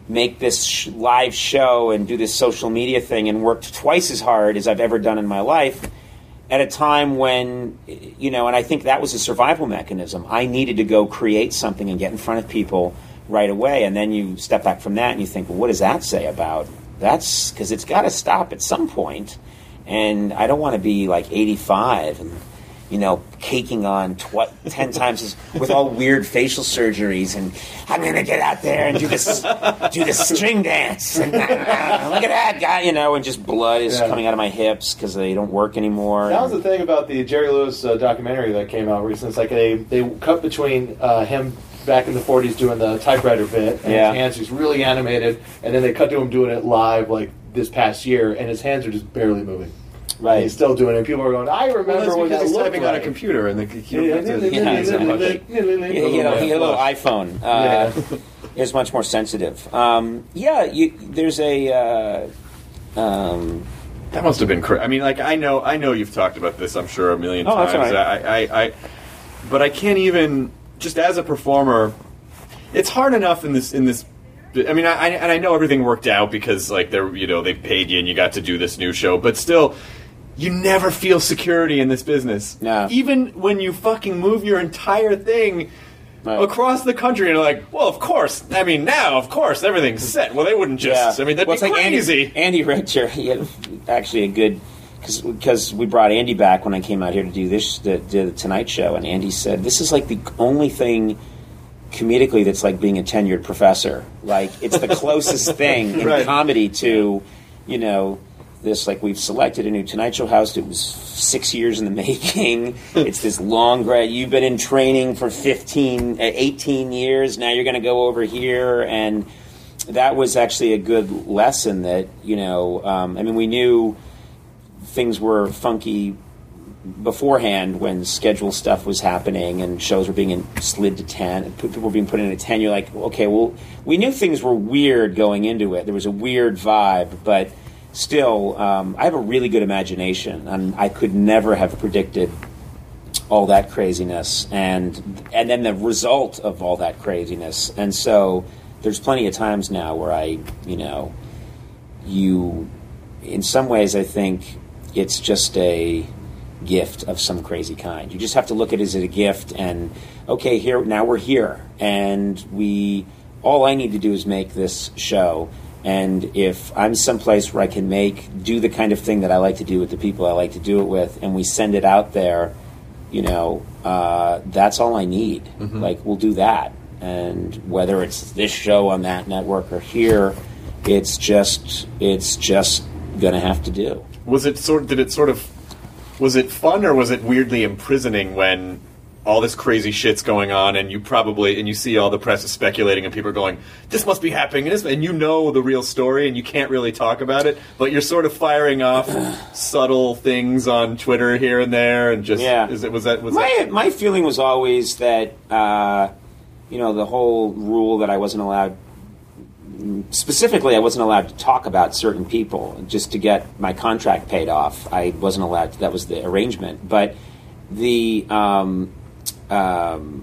make this sh- live show and do this social media thing and worked twice as hard as I've ever done in my life at a time when, you know, and I think that was a survival mechanism. I needed to go create something and get in front of people right away. And then you step back from that and you think, well, what does that say about that's because it's got to stop at some point. And I don't want to be like eighty-five and, you know, caking on tw- ten times as, with all weird facial surgeries, and I'm going to get out there and do this do this string dance. And, uh, look at that guy, you know, and just blood is Yeah. coming out of my hips because they don't work anymore. That was the thing about the Jerry Lewis uh, documentary that came out recently. It's like they, they cut between uh, him back in the forties doing the typewriter bit, and Yeah. his hands, he's really animated, and then they cut to him doing it live like this past year, and his hands are just barely moving. Right. He's still doing it. People are going, I remember Well, that's when because that he's looked typing like. on a computer, and the computer Yeah, has to- Yeah, exactly. yeah, You know, he had a little iPhone. Uh, is much more sensitive. Um, yeah, you, there's a. Uh, um, That must have been crazy. I mean, like I know, I know you've talked about this. I'm sure a million Oh, that's times. all right. I, I, I, but I can't even just as a performer. It's hard enough in this in this. I mean, I, I and I know everything worked out because like they're you know they paid you and you got to do this new show, but still. You never feel security in this business. No. Even when you fucking move your entire thing Right. across the country and you're like, well, of course. I mean, now, of course, everything's set. Well, they wouldn't just. I mean, that'd well, be it's like crazy. Andy, Andy Richter, he had actually a good because we brought Andy back when I came out here to do this the, the Tonight Show, and Andy said this is like the only thing comedically that's like being a tenured professor. Like it's the closest thing in Right. comedy to, you know. This, like, we've selected a new Tonight Show host. It was six years in the making. It's this long grad. You've been in training for fifteen, eighteen years. Now you're going to go over here. And that was actually a good lesson that, you know, um, I mean, we knew things were funky beforehand when schedule stuff was happening and shows were being in, slid to ten and people were being put in at ten. You're like, okay, well, we knew things were weird going into it. There was a weird vibe, but still, um, I have a really good imagination, and I could never have predicted all that craziness, and and then the result of all that craziness. And so, there's plenty of times now where I, you know, you, in some ways, I think it's just a gift of some crazy kind. You just have to look at it as a gift, and okay, here now we're here, and we. All I need to do is make this show. And if I'm someplace where I can make, do the kind of thing that I like to do with the people I like to do it with, and we send it out there, you know, uh, that's all I need. Mm-hmm. Like, we'll do that. And whether it's this show on that network or here, it's just, it's just gonna have to do. Was it sort? Did it sort of? Was it fun or was it weirdly imprisoning when all this crazy shit's going on and you probably and you see all the press is speculating and people are going, this must be happening, and, this, and you know the real story and you can't really talk about it, but you're sort of firing off subtle things on Twitter here and there, and just Yeah. is it was that was my that? my feeling was always that uh, you know the whole rule that I wasn't allowed. Specifically, I wasn't allowed to talk about certain people just to get my contract paid off. I wasn't allowed to, that was the arrangement. But the um, um,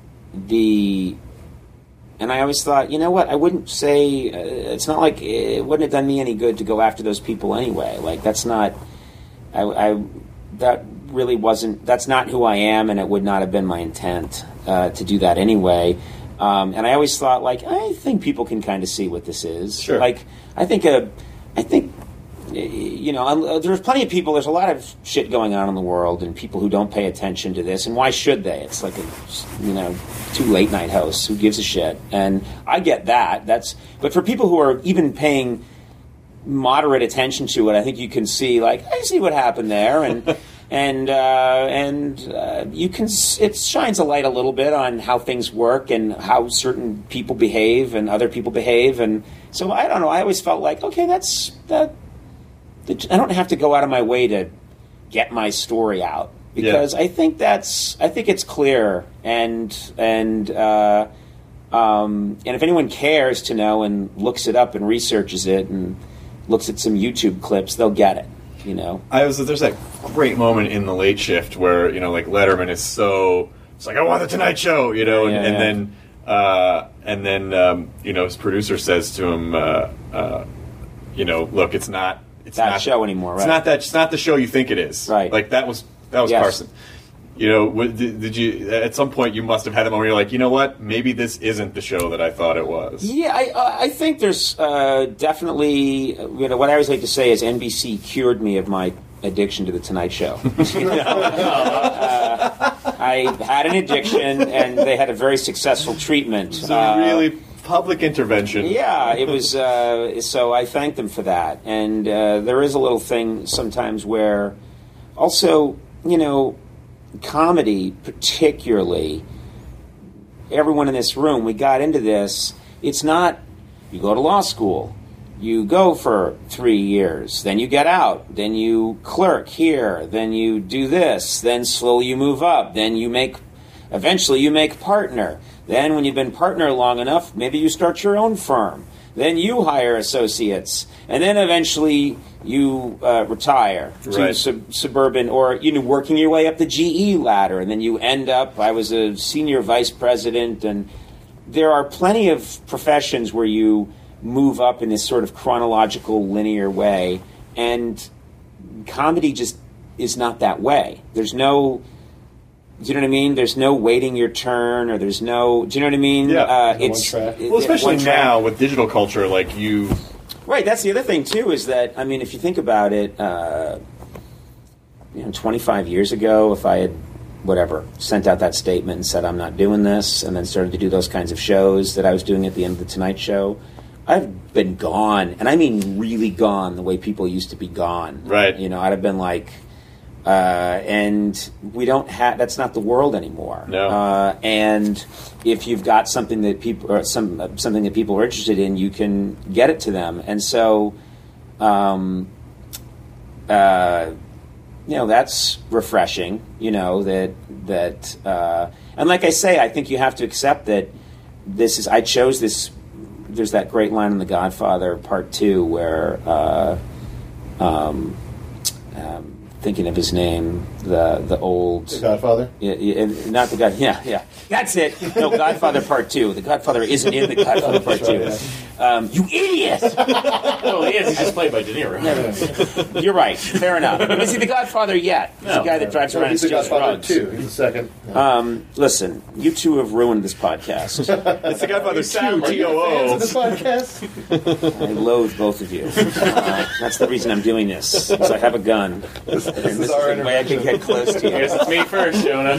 the and I always thought, you know what? I wouldn't say uh, it's not like it wouldn't have done me any good to go after those people anyway. Like that's not I, I that really wasn't that's not who I am, and it would not have been my intent uh, to do that anyway. Um, and I always thought, like, I think people can kind of see what this is. Sure. Like, I think, uh, I think, you know, there's plenty of people. There's a lot of shit going on in the world, and people who don't pay attention to this. And why should they? It's like, a, you know, two late night hosts. Who gives a shit? And I get that. That's, but for people who are even paying moderate attention to it, I think you can see, like, I see what happened there, and. And uh, and uh, you can it shines a light a little bit on how things work and how certain people behave and other people behave, and so I don't know. I always felt like, okay, that's that. I don't have to go out of my way to get my story out because Yeah. I think that's I think it's clear, and and uh, um, and if anyone cares to know and looks it up and researches it and looks at some YouTube clips, they'll get it. You know, I was there's that great moment in the Late Shift where you know like Letterman is so it's like I want the Tonight Show, you know, and, Yeah, and yeah. then Uh, and then, um, you know, his producer says to him, uh, uh, you know, look, it's not it's that not, show anymore, right? It's not that. It's not the show you think it is. Right. Like that was that was Yes. Carson. You know, what, did, did you at some point you must have had a moment where you're like, you know what, maybe this isn't the show that I thought it was. Yeah, I, uh, I think there's uh, definitely, you know, what I always like to say is N B C cured me of my addiction to the Tonight Show. You know? uh, I had an addiction, and they had a very successful treatment. So Uh, really public intervention. Yeah, it was. Uh, so I thank them for that. And uh, there is a little thing sometimes where, also, you know, comedy, particularly, everyone in this room, we got into this. It's not, you go to law school, you go for three years, then you get out, then you clerk here, then you do this, then slowly you move up, then you make, eventually you make partner. Then when you've been partner long enough, maybe you start your own firm. Then you hire associates, and then eventually you uh, retire to Right. sub- suburban, or you know, working your way up the G E ladder, and then you end up. I was a senior vice president, and there are plenty of professions where you move up in this sort of chronological, linear way, and comedy just is not that way. There's no. Do you know what I mean? There's no waiting your turn, or there's no. Do you know what I mean? Yeah. Uh, No it's one track. it- Well, especially one track. now with digital culture, like you. Right. That's the other thing too. Is that I mean, if you think about it, uh, you know, twenty-five years ago, if I had whatever sent out that statement and said I'm not doing this, and then started to do those kinds of shows that I was doing at the end of the Tonight Show, I've been gone, and I mean really gone, the way people used to be gone. Right. You know, I'd have been like. Uh, and we don't have. That's not the world anymore. No. Uh, and if you've got something that people, or some uh, something that people are interested in, you can get it to them. And so, um, uh, you know, that's refreshing. You know that that, uh, and like I say, I think you have to accept that this is. I chose this. There's that great line in The Godfather Part Two where. Uh, um, um, Thinking of his name, the the old The Godfather? yeah, yeah, not the God, yeah, yeah, that's it. No, Godfather Part Two. The Godfather isn't in the Godfather Part Two. Um, you idiot! Oh, he is. He's just played by De Niro. You're right. Fair enough. Is he the Godfather yet? He's the No. guy that drives No, around and he's the steals Godfather drugs. too. He's the second. Um, listen, you two have ruined this podcast. It's the Godfather sound two, like T O Fans O. of this podcast? I loathe both of you. Uh, that's the reason I'm doing this. Because I have a gun. This, and this is our the way I can get close to I guess you. it's me first, Jonah.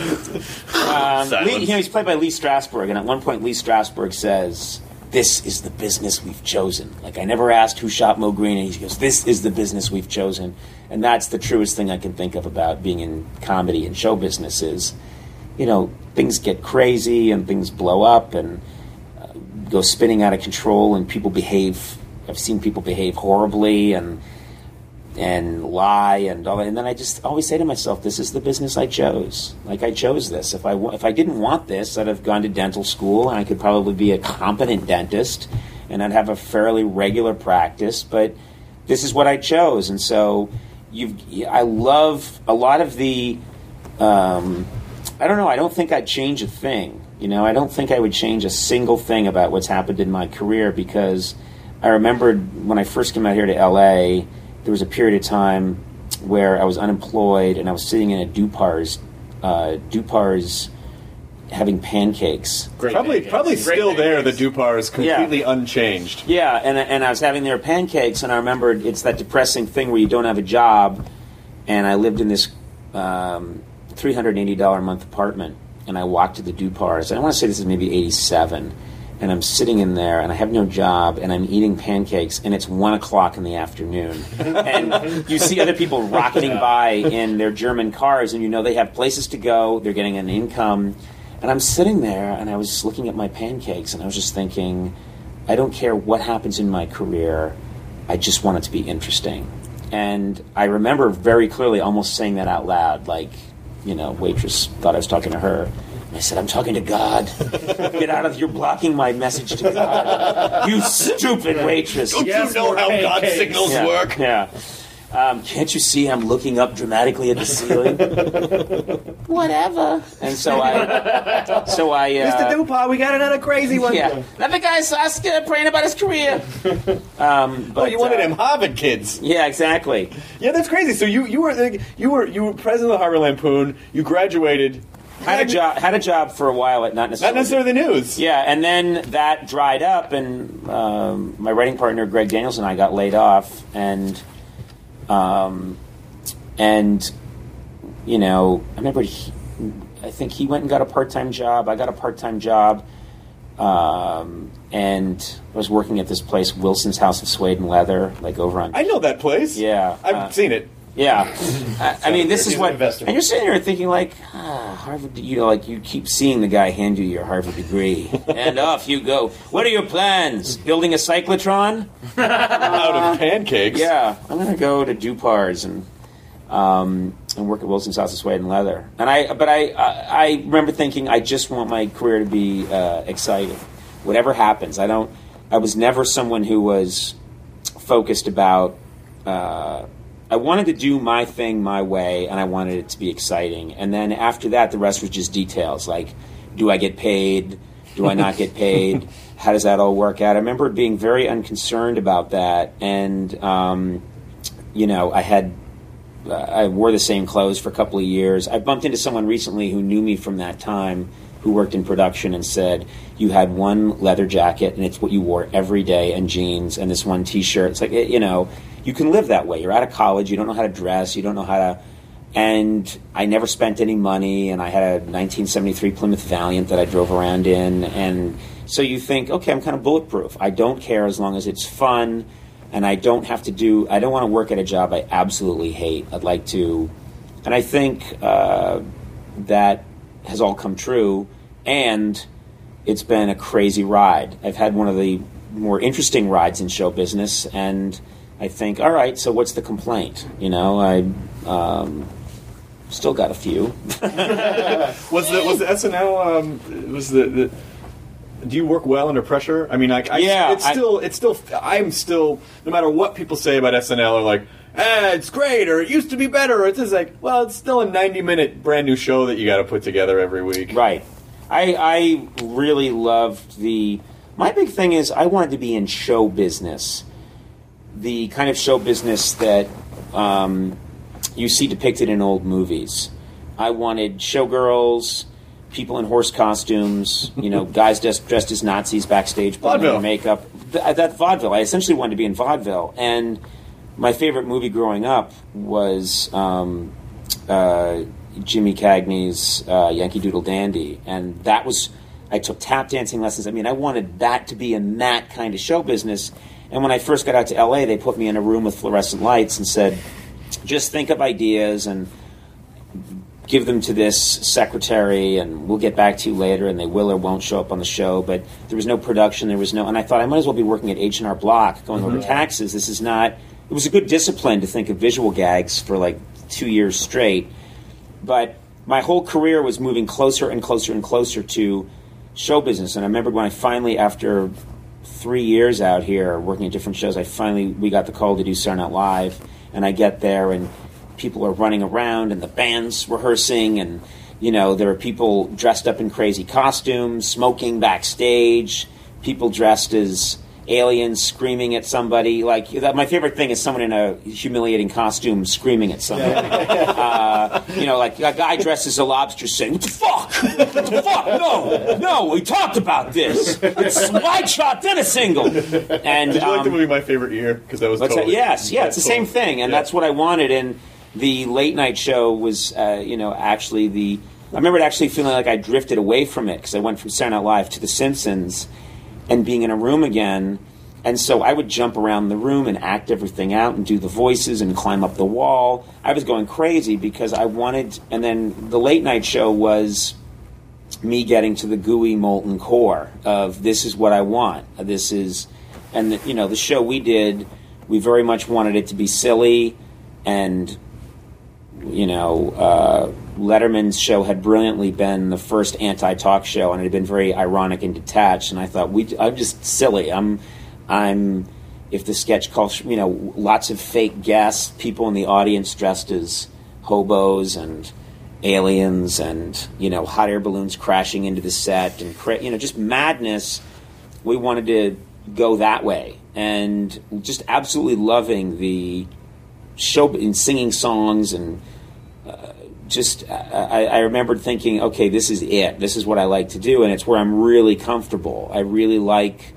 Um, Silence. Lee, you know, he's played by Lee Strasberg, and at one point Lee Strasberg says, "This is the business we've chosen." Like, I never asked who shot Mo Green, and he goes, "This is the business we've chosen." And that's the truest thing I can think of about being in comedy and show business is, you know, things get crazy and things blow up and uh, go spinning out of control, and people behave. I've seen people behave horribly and and lie and all that. And then I just always say to myself, this is the business I chose. Like, I chose this. If I, wa- if I didn't want this, I'd have gone to dental school, and I could probably be a competent dentist, and I'd have a fairly regular practice. But this is what I chose. And so you've, I love a lot of the, um, I don't know, I don't think I'd change a thing. You know, I don't think I would change a single thing about what's happened in my career, because I remembered when I first came out here to L A, there was a period of time where I was unemployed, and I was sitting in a Dupar's, uh, Dupar's having pancakes. Great Probably, pancakes. probably Great still there. The pancakes. Dupar is completely unchanged. Yeah, and and I was having their pancakes, and I remembered it's that depressing thing where you don't have a job, and I lived in this um, three hundred eighty dollars a month apartment, and I walked to the Dupar's. I want to say this is maybe eighty-seven, and I'm sitting in there, and I have no job, and I'm eating pancakes, and it's one o'clock in the afternoon, and you see other people rocketing by in their German cars, and you know they have places to go, they're getting an income, and I'm sitting there, and I was looking at my pancakes, and I was just thinking, I don't care what happens in my career, I just want it to be interesting. And I remember very clearly almost saying that out loud, like, you know, waitress thought I was talking to her. And I said, I'm talking to God. Get out of here, you're blocking my message to God. You stupid waitress. Don't you know how God signals yeah. work? Yeah. Um, can't you see I'm looking up dramatically at the ceiling? Whatever. And so I, so I, uh, Mister Dupas, we got another crazy one. yeah, that the guy's uh, praying about his career. Um, but Oh, you wanted uh, them Harvard kids. Yeah, exactly. Yeah, that's crazy. So you you were like, you were you were president of the Harvard Lampoon. You graduated. Had a job, had a job for a while at not necessarily. Not necessarily the news. Yeah, and then that dried up, and um, my writing partner Greg Daniels and I got laid off, and um, and you know, I remember he, I think he went and got a part-time job. I got a part-time job, um, and I was working at this place, Wilson's House of Suede and Leather, like over on. I know that place. Yeah, I've uh, seen it. Yeah, I, I mean, this He's is an what, investor. and you're sitting there thinking like, ah, Harvard. You know, like you keep seeing the guy hand you your Harvard degree, and off you go. What are your plans? Building a cyclotron? Out of pancakes. Yeah, I'm gonna go to Dupar's and um, and work at Wilson's House of Suede and Leather. And I, but I, I, I remember thinking, I just want my career to be uh, exciting. Whatever happens, I don't. I was never someone who was focused about. Uh, I wanted to do my thing my way, and I wanted it to be exciting. And then after that, the rest was just details, like, do I get paid? Do I not get paid? How does that all work out? I remember being very unconcerned about that. And, um, you know, I had, uh, I wore the same clothes for a couple of years. I bumped into someone recently who knew me from that time, who worked in production, and said, you had one leather jacket, and it's what you wore every day, and jeans, and this one T-shirt. It's like, you know, you can live that way. You're out of college. You don't know how to dress. You don't know how to... And I never spent any money, and I had a nineteen seventy-three Plymouth Valiant that I drove around in. And so you think, okay, I'm kind of bulletproof. I don't care as long as it's fun, and I don't have to do... I don't want to work at a job I absolutely hate. I'd like to... And I think uh, that has all come true, and it's been a crazy ride. I've had one of the more interesting rides in show business, and... I think, all right, so what's the complaint? You know, I um, still got a few. was the was the S N L um, was the, the do you work well under pressure? I mean, like, I, Yeah, it's I- still it's still I'm still no matter what people say about S N L or like, eh, it's great or it used to be better. Or it's just like, well, it's still a ninety minute brand new show that you got to put together every week. Right. I I really loved the. My big thing is I wanted to be in show business. The kind of show business that um, you see depicted in old movies. I wanted showgirls, people in horse costumes, you know, guys dressed, dressed as Nazis backstage, putting on Vaudeville. their makeup. Th- that vaudeville. I essentially wanted to be in vaudeville. And my favorite movie growing up was um, uh, Jimmy Cagney's uh, Yankee Doodle Dandy. And that was... I took tap dancing lessons. I mean, I wanted that to be in that kind of show business. And when I first got out to L A, they put me in a room with fluorescent lights and said, just think of ideas and give them to this secretary and we'll get back to you later, and they will or won't show up on the show. But there was no production. There was no... And I thought I might as well be working at H and R Block going over taxes. This is not... It was a good discipline to think of visual gags for like two years straight. But my whole career was moving closer and closer and closer to show business. And I remember when I finally, after three years out here working at different shows, I finally, we got the call to do Saturday Night Live, and I get there and people are running around and the band's rehearsing, and you know, there are people dressed up in crazy costumes, smoking backstage, people dressed as aliens screaming at somebody. Like that, my favorite thing is someone in a humiliating costume screaming at somebody. uh, you know, like a guy dressed as a lobster saying, "What the fuck? What the fuck? No, no, we talked about this. It's wide shot, then a single." And Did you like um, the movie My Favorite Year? Because that was What's totally, that? Yes, yeah, it's the same totally- thing, and yeah. that's what I wanted. And the late night show was, uh, you know, actually the. I remember actually feeling like I drifted away from it because I went from Saturday Night Live to The Simpsons, and being in a room again. And so I would jump around the room and act everything out and do the voices and climb up the wall. I was going crazy because I wanted. And then the late night show was me getting to the gooey molten core of this is what I want. This is, and the, you know, the show we did, we very much wanted it to be silly, and you know, uh, Letterman's show had brilliantly been the first anti-talk show, and it had been very ironic and detached. And I thought, we, I'm just silly. I'm, I'm, if the sketch calls, you know, lots of fake guests, people in the audience dressed as hobos and aliens, and you know, hot air balloons crashing into the set, and cra- you know, just madness. We wanted to go that way, and just absolutely loving the show and singing songs, and uh, just I, I remembered thinking, okay, this is it. This is what I like to do, and it's where I'm really comfortable. I really like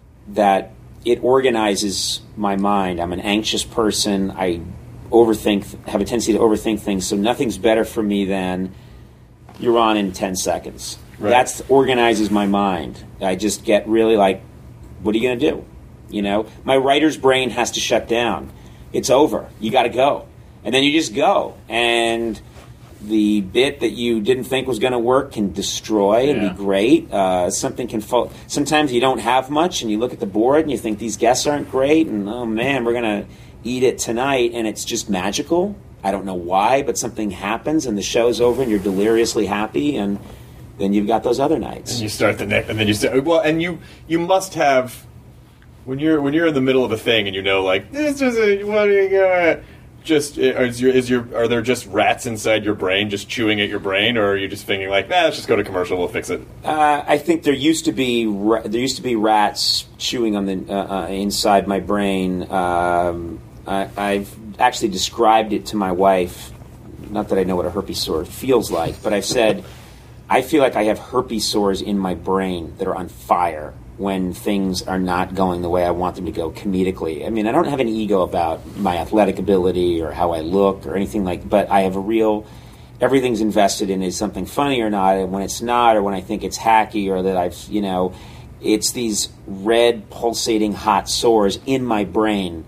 that it organizes my mind. I'm an anxious person. I overthink, have a tendency to overthink things, so nothing's better for me than you're on in ten seconds. Right. That organizes my mind. I just get really like, what are you going to do? You know, my writer's brain has to shut down. It's over. You got to go. And then you just go. And the bit that you didn't think was going to work can destroy and yeah. be great. Uh, something can fall. Sometimes you don't have much, and you look at the board and you think these guests aren't great, and oh man, we're going to eat it tonight, and it's just magical. I don't know why, but something happens, and the show's over, and you're deliriously happy, and then you've got those other nights. And you start the next, and then you start. Well, and you you must have when you're when you're in the middle of a thing, and you know, like this is a what are you gonna just is your is your are there just rats inside your brain just chewing at your brain, or are you just thinking like, nah, let's just go to commercial, we'll fix it? Uh, I think there used to be ra- there used to be rats chewing on the uh, uh, inside my brain. Um, I, I've actually described it to my wife. Not that I know what a herpes sore feels like, but I've said I feel like I have herpes sores in my brain that are on fire when things are not going the way I want them to go comedically. I mean, I don't have an ego about my athletic ability or how I look or anything like, but I have a real, everything's invested in is something funny or not, and when it's not, or when I think it's hacky, or that I've, you know, it's these red pulsating hot sores in my brain,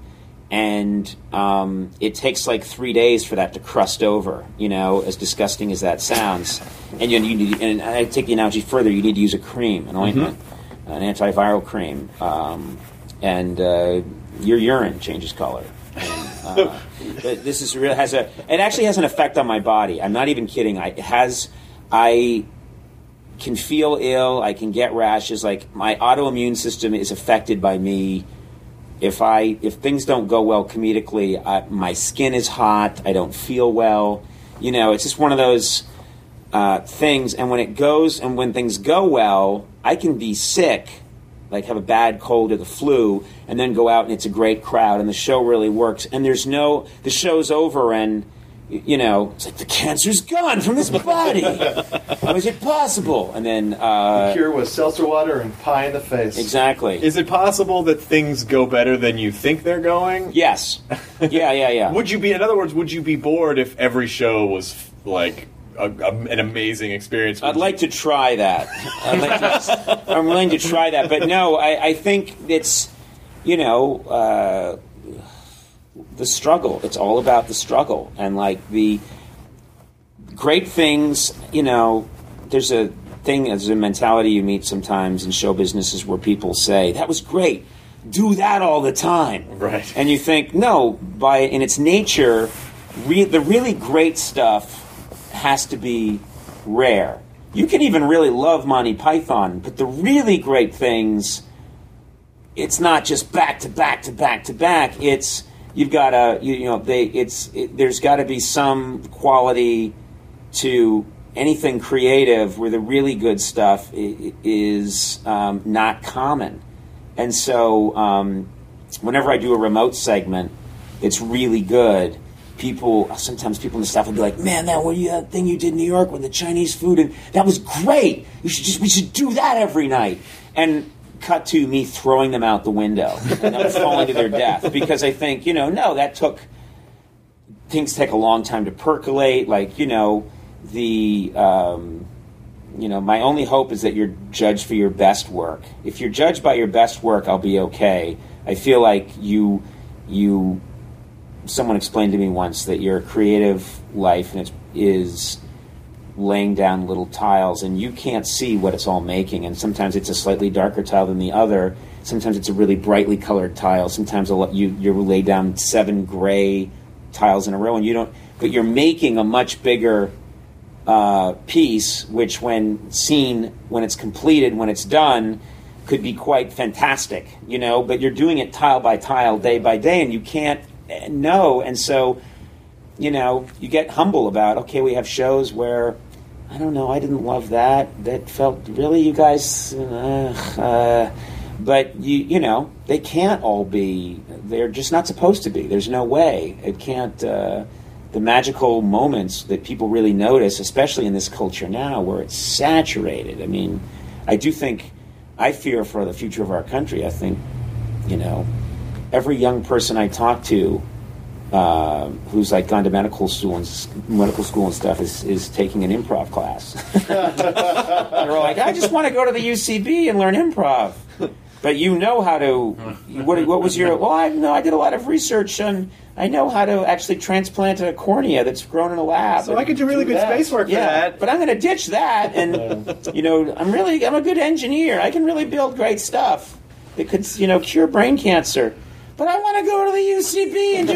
and um, it takes like three days for that to crust over, you know, as disgusting as that sounds. And you, you need, and I take the analogy further, you need to use a cream, an ointment. Mm-hmm. An antiviral cream, um, and uh, your urine changes color. And, uh, this is real. Has a. It actually has an effect on my body. I'm not even kidding. I it has. I can feel ill. I can get rashes. Like my autoimmune system is affected by me. If I if things don't go well comedically, I, my skin is hot. I don't feel well. You know, it's just one of those uh, things. And when it goes, and when things go well, I can be sick, like have a bad cold or the flu, and then go out and it's a great crowd and the show really works. And there's no, the show's over and, you know, it's like the cancer's gone from this body. How is it possible? And then... Uh, the cure was seltzer water and pie in the face. Exactly. Is it possible that things go better than you think they're going? Yes. Yeah, yeah, yeah. Would you be, in other words, would you be bored if every show was like... A, a, an amazing experience. I'd like to try that. I'd like to, I'm willing to try that, but no, I, I think it's, you know, uh, the struggle. It's all about the struggle, and like the great things. You know, there's a thing, there's a mentality you meet sometimes in show businesses where people say, "That was great. Do that all the time." Right. And you think, no, by in its nature, re- the really great stuff has to be rare. You can even really love Monty Python, but the really great things, it's not just back to back to back to back. It's you've got to you, you know they it's it, there's got to be some quality to anything creative where the really good stuff is um, not common. And so um, whenever I do a remote segment, it's really good. People, sometimes people in the staff will be like, "Man, that what you, that thing you did in New York with the Chinese food, and that was great. You should just, we should do that every night." And cut to me throwing them out the window and them falling to their death because I think, you know, no, that took things take a long time to percolate. Like, you know, the, um, you know, my only hope is that you're judged for your best work. If you're judged by your best work, I'll be okay. I feel like you, you. Someone explained to me once that your creative life and it is laying down little tiles, and you can't see what it's all making. And sometimes it's a slightly darker tile than the other. Sometimes it's a really brightly colored tile. Sometimes a lot, you you lay down seven gray tiles in a row, and you don't. But you're making a much bigger uh, piece, which when seen, when it's completed, when it's done, could be quite fantastic, you know, but you're doing it tile by tile, day by day, and you can't know. And so, you know, you get humble about, okay, we have shows where, I don't know, I didn't love that. That felt, really, you guys? Uh, uh, but, you you know, they can't all be, they're just not supposed to be. There's no way. It can't, uh, the magical moments that people really notice, especially in this culture now where it's saturated. I mean, I do think, I fear for the future of our country. I think, you know, every young person I talk to uh, who's like gone to medical school and medical school and stuff is, is taking an improv class. They're like, I just want to go to the U C B and learn improv. But you know how to. What, what was your? Well, I know I did a lot of research on. I know how to actually transplant a cornea that's grown in a lab. So I could do really do good that. space work for Yeah, that. but I'm going to ditch that, and you know, I'm really, I'm a good engineer. I can really build great stuff that could, you know, cure brain cancer. But I want to go to the U C B and do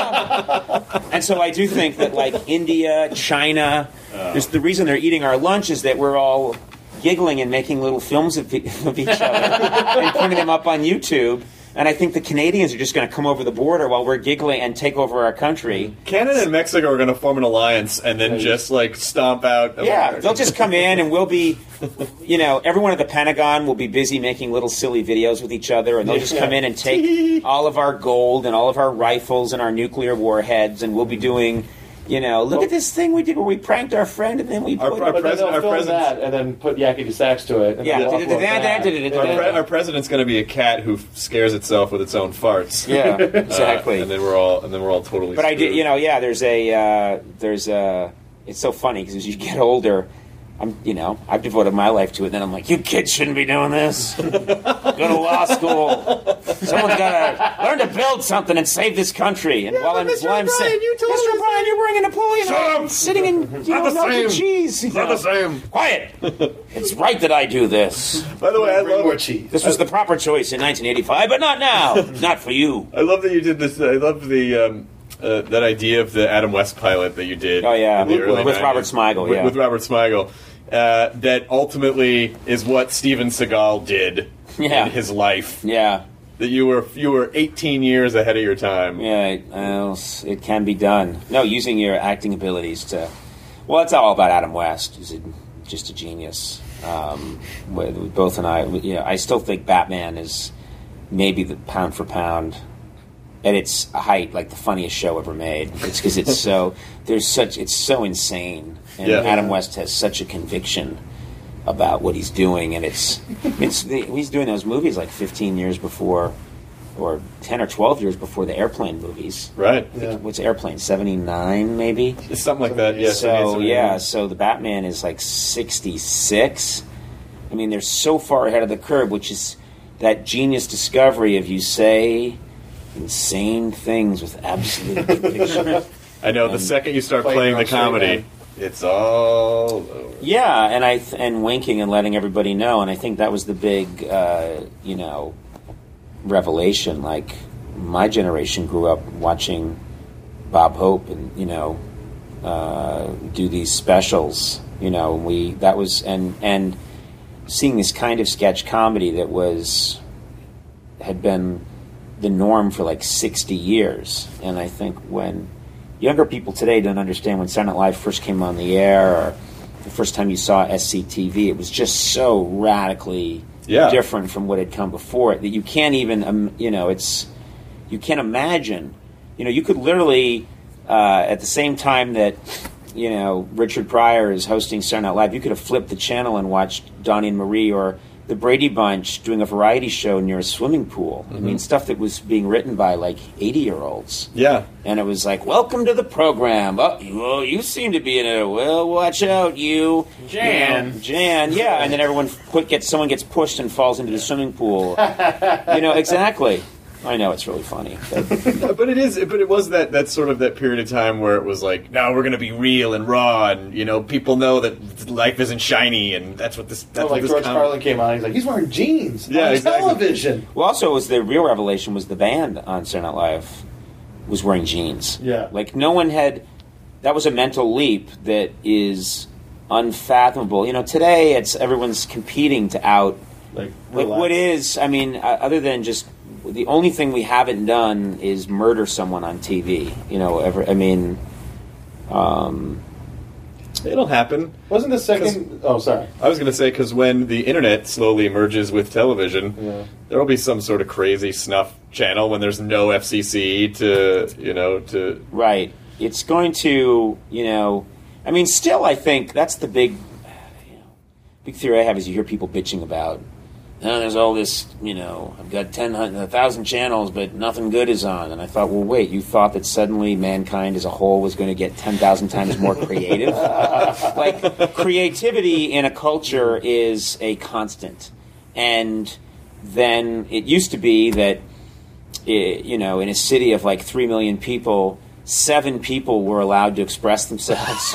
improv. And so I do think that, like India, China, there's the reason they're eating our lunch is that we're all giggling and making little films of, of each other and putting them up on YouTube. And I think the Canadians are just going to come over the border while we're giggling and take over our country. Canada and Mexico are going to form an alliance and then just like stomp out. Yeah, they'll just come in and we'll be, you know, everyone at the Pentagon will be busy making little silly videos with each other, and they'll just come in and take all of our gold and all of our rifles and our nuclear warheads, and we'll be doing, you know, look at this thing we did where we pranked our friend and then we Our- put our But then president- they'll our film president's- that and then put yakety sax to it. And Yeah. then we'll upload that. Our, pre- our president's going to be a cat who scares itself with its own farts. Yeah, Uh, exactly. and then we're all and then we're all totally. But I did, screwed. you know, yeah. There's a, uh, there's a. It's so funny because as you get older, I'm, you know, I've devoted my life to it. And then I'm like, you kids shouldn't be doing this. Go to law school. Someone's got to learn to build something and save this country. And while I'm, Mister while I'm O'Brien, saying, you told Mister us O'Brien, you're wearing a Napoleon hat, sitting in, you know, the melted same. cheese. You Not know. the same. Quiet. It's right that I do this. By the way, I Bring love more cheese. This was the proper choice in nineteen eighty-five, but not now. Not for you. I love that you did this. I love the um, uh, that idea of the Adam West pilot that you did. Oh, yeah. in the With- early with nineties. Robert Smigel, With, yeah. with Robert Smigel. Uh, that ultimately is what Steven Seagal did Yeah. in his life. Yeah. That you were you were eighteen years ahead of your time. Yeah, it, well, it can be done. No, using your acting abilities to. Well, it's all about Adam West. He's a, just a genius. Um, we, we both and I, we, you know, I still think Batman is maybe the pound for pound at its height, like the funniest show ever made. It's because it's so there's such it's so insane, and Yeah. Adam West has such a conviction about what he's doing, and it's it's the, he's doing those movies like fifteen years before, or ten or twelve years before the Airplane movies. Right. Yeah. What's Airplane? seventy-nine maybe. It's something like that. Yeah. So yeah, so the Batman is like sixty-six. I mean, they're so far ahead of the curve, which is that genius discovery of you say insane things with absolute conviction. I know. The And second you start playing playing the on straight comedy, man. it's all over. Yeah, and I th- and winking and letting everybody know, and I think that was the big, uh, you know, revelation. Like my generation grew up watching Bob Hope, and you know, uh, do these specials. You know, we that was and and seeing this kind of sketch comedy that was had been the norm for like sixty years, and I think when younger people today don't understand when Saturday Night Live first came on the air, or the first time you saw S C T V, it was just so radically Yeah. different from what had come before it that you can't even, um, you know, it's you can't imagine. You know, you could literally uh, at the same time that you know Richard Pryor is hosting Saturday Night Live, you could have flipped the channel and watched Donnie and Marie or the Brady Bunch doing a variety show near a swimming pool. I mean, stuff that was being written by like eighty-year-olds. Yeah. And it was like, welcome to the program. Oh, you, oh, you seem to be in it. Well, watch out, you. Jan. You know, Jan, yeah. And then everyone put, gets, someone gets pushed and falls into the swimming pool. You know, exactly. I know, it's really funny. But, But it is. But it was that that sort of that period of time where it was like, now we're going to be real and raw, and you know, people know that life isn't shiny, and that's what this. That's Oh, what like this George com- Carlin came on, he's like, he's wearing jeans Yeah, on exactly. television. well, also, it was the real revelation was the band on Saturday Night Live was wearing jeans. Yeah. Like, no one had... That was a mental leap that is unfathomable. You know, today, it's everyone's competing to out Like, Like, relax. what is, I mean, uh, other than just, the only thing we haven't done is murder someone on T V. You know, ever, I mean, um, It'll happen. Wasn't the second... Oh, sorry. I was going to say, because when the internet slowly merges with television, Yeah. there will be some sort of crazy snuff channel when there's no F C C to, you know, to... right. It's going to, you know, I mean, still, I think that's the big, you know, big theory I have is you hear people bitching about, oh, there's all this, you know, I've got ten, a thousand channels, but nothing good is on. And I thought, well, wait, you thought that suddenly mankind as a whole was going to get ten thousand times more creative? Like, creativity in a culture is a constant. And then it used to be that, eh, you know, in a city of like three million people, seven people were allowed to express themselves.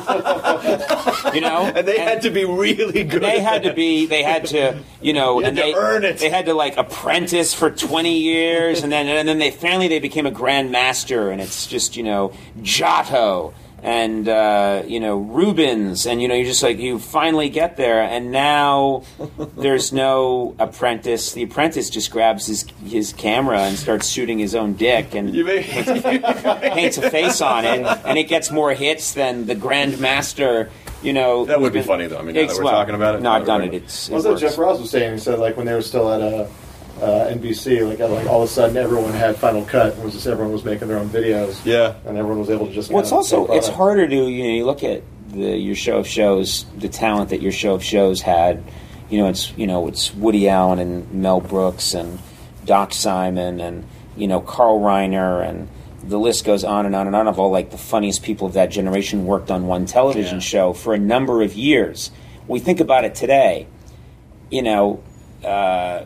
You know? And they had to be really good. They had to be. They had to. You know. You had and to they earn it. They had to like apprentice for twenty years, and then and then they finally they became a grand master, and it's just you know Giotto and uh, you know Rubens, and you know you just like you finally get there, and now there's no apprentice. The apprentice just grabs his his camera and starts shooting his own dick, and You may, paints a face on it, and it gets more hits than the grand master. You know, that would be funny, though. I mean, now that we're well, talking about it. No, I've done it. It's, it What's that works. Jeff Ross was saying? He said, like, when they were still at uh, uh, N B C, like, like, all of a sudden everyone had Final Cut. It was just everyone was making their own videos. Yeah. And everyone was able to just Well, it's kinda also take it's product. harder to you know you look at the your show of shows, the talent that your show of shows had. You know, it's you know it's Woody Allen and Mel Brooks and Doc Simon and you know Carl Reiner, and the list goes on and on and on of all like the funniest people of that generation worked on one television Yeah. show for a number of years. We think about it today. You know. Uh,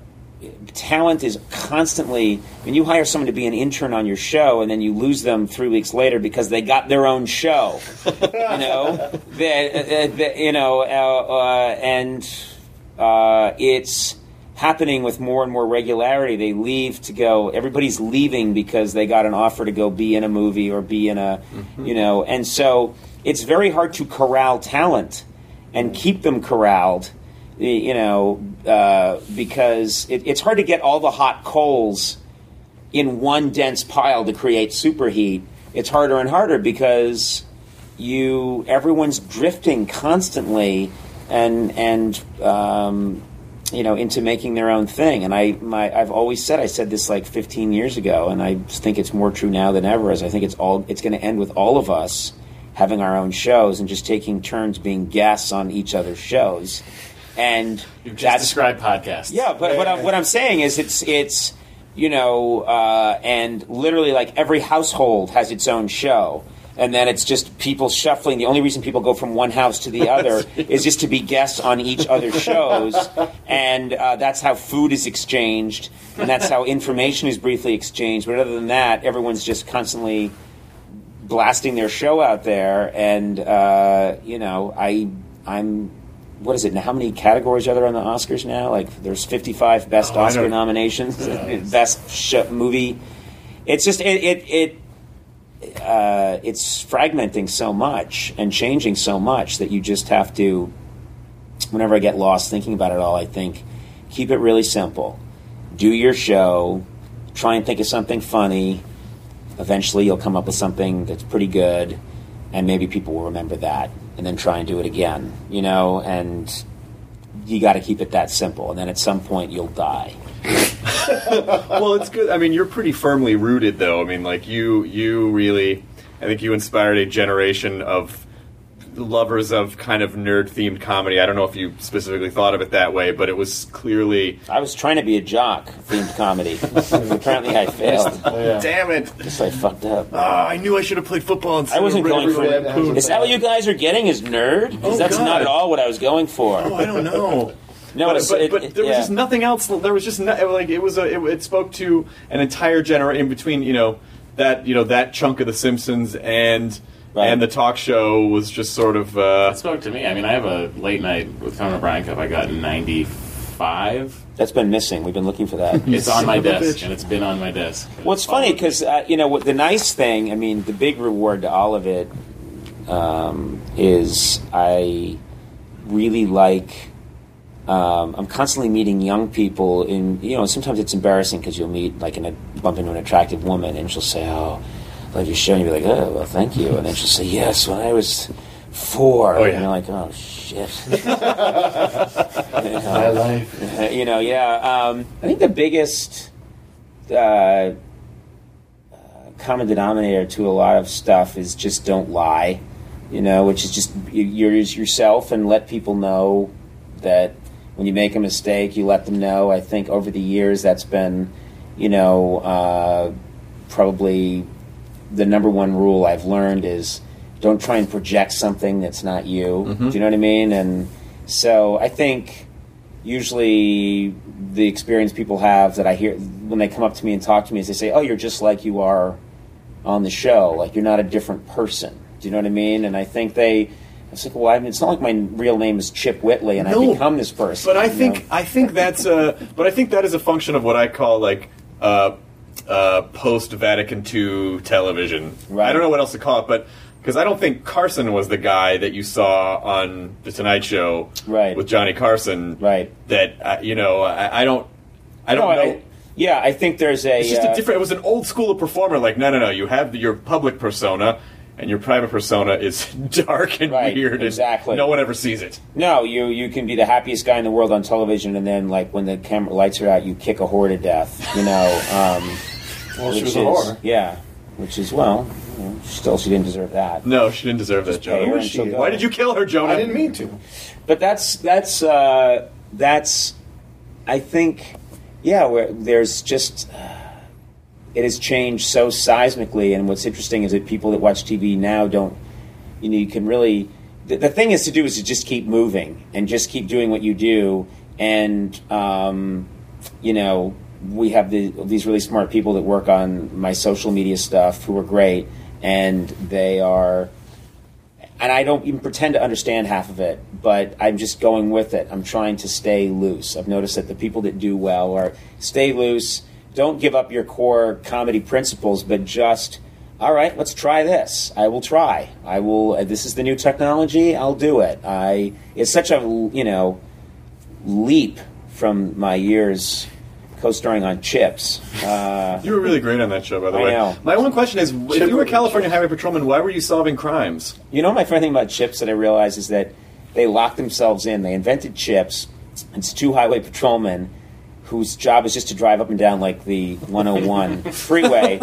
Talent is constantly. When you hire someone to be an intern on your show, and then you lose them three weeks later because they got their own show, you know, that, that, you know, uh, uh, and uh, it's happening with more and more regularity. They leave to go. Everybody's leaving because they got an offer to go be in a movie or be in a, mm-hmm. you know, and so it's very hard to corral talent and keep them corralled. You know, uh, because it, it's hard to get all the hot coals in one dense pile to create superheat. It's harder and harder because you everyone's drifting constantly and and um, you know into making their own thing. And I my I've always said I said this like fifteen years ago, and I think it's more true now than ever. As I think it's all it's going to end with all of us having our own shows and just taking turns being guests on each other's shows. And You've just that's described podcasts. yeah, but what I'm, what I'm saying is it's it's you know uh, and literally like every household has its own show, and then it's just people shuffling. The only reason people go from one house to the other is just to be guests on each other's shows, and uh, that's how food is exchanged, and that's how information is briefly exchanged. But other than that, everyone's just constantly blasting their show out there, and uh, you know I I'm. What is it now? How many categories are there on the Oscars now? Like, there's fifty-five best Oh, I Oscar don't- nominations, best sh- movie. It's just it it, it uh, it's fragmenting so much and changing so much that you just have to. Whenever I get lost thinking about it all, I think keep it really simple. Do your show. Try and think of something funny. Eventually, you'll come up with something that's pretty good, and maybe people will remember that. And then try and do it again, you know, and you got to keep it that simple. And then at some point, you'll die. Well, it's good. I mean, you're pretty firmly rooted, though. I mean, like, you you really, I think you inspired a generation of lovers of kind of nerd-themed comedy. I don't know if you specifically thought of it that way, but it was clearly... I was trying to be a jock themed comedy. Apparently, I failed. Yeah. Damn it! Guess I fucked up. Ah, I knew I should have played football instead I wasn't of going for Red Lampoon. Is that what you guys are getting? Is nerd? 'Cause Oh, that's God. not at all what I was going for. Oh, I don't know. No, but, it's, but, it, but it- there was yeah. just nothing else. There was just no, like it was a. It, it spoke to an entire generation in between. You know that you know that chunk of The Simpsons and Right. and the talk show was just sort of. Uh, It spoke to me. I mean, I have a late night with Conan O'Brien Cup I got in ninety-five. That's been missing. We've been looking for that. It's on my son of a desk, bitch. and it's been on my desk. Well, it's funny because uh, you know what the nice thing. I mean, the big reward to all of it um, is I really like um, I'm constantly meeting young people. In you know, sometimes it's embarrassing because you'll meet like in a bump into an attractive woman, and she'll say, "Oh, I love your show," and you'll be like, "Oh, well, thank you," and then she'll say, "Yes, when I was four," Oh, yeah. and you're like, "Oh shit." My life. You know, yeah. Um, I think the biggest uh, uh, common denominator to a lot of stuff is just don't lie. You know, which is just you- you're yourself and let people know that when you make a mistake, you let them know. I think over the years that's been, you know, uh, probably the number one rule I've learned is don't try and project something that's not you. Mm-hmm. Do you know what I mean? And so I think usually the experience people have that I hear when they come up to me and talk to me is they say, "Oh, you're just like you are on the show. Like you're not a different person." Do you know what I mean? And I think they, I was like, well, I mean, it's not like my real name is Chip Whitley and No, I become this person. But I you think know? I think that's a but I think that is a function of what I call like uh, uh, post Vatican two television. Right. I don't know what else to call it, but because I don't think Carson was the guy that you saw on the Tonight Show Right. with Johnny Carson. Right. That uh, you know, I, I don't, I don't No, know. I- yeah, I think there's a. It's just uh, a different. It was an old school of performer. Like, no, no, no. You have the, your public persona, and your private persona is dark and Right, weird, exactly. and no one ever sees it. No, you you can be the happiest guy in the world on television, and then like when the camera lights are out, you kick a whore to death. You know. Um, Well, she which was a is, whore. Yeah, which is well, you know, still she didn't deserve that. No, she didn't deserve that, pay her Jonah. and she'll go. Why did you kill her, Jonah? I didn't mean to. But that's that's uh, that's I think yeah where there's just uh, it has changed so seismically, and what's interesting is that people that watch T V now don't you know you can really the, the thing is to do is to just keep moving and just keep doing what you do, and um, you know we have the, these really smart people that work on my social media stuff who are great, and they are. And I don't even pretend to understand half of it, but I'm just going with it. I'm trying to stay loose. I've noticed that the people that do well are stay loose, don't give up your core comedy principles, but just, all right, let's try this. I will try. I will, uh, this is the new technology, I'll do it. I, it's such a, you know, leap from my years co-starring on Chips. Uh, You were really great on that show, by the I way. know. My one question is, if Chip you were a was- California Highway Patrolman, why were you solving crimes? You know, my favorite thing about Chips that I realized is that they locked themselves in. They invented Chips. It's two highway patrolmen whose job is just to drive up and down like the one oh one freeway.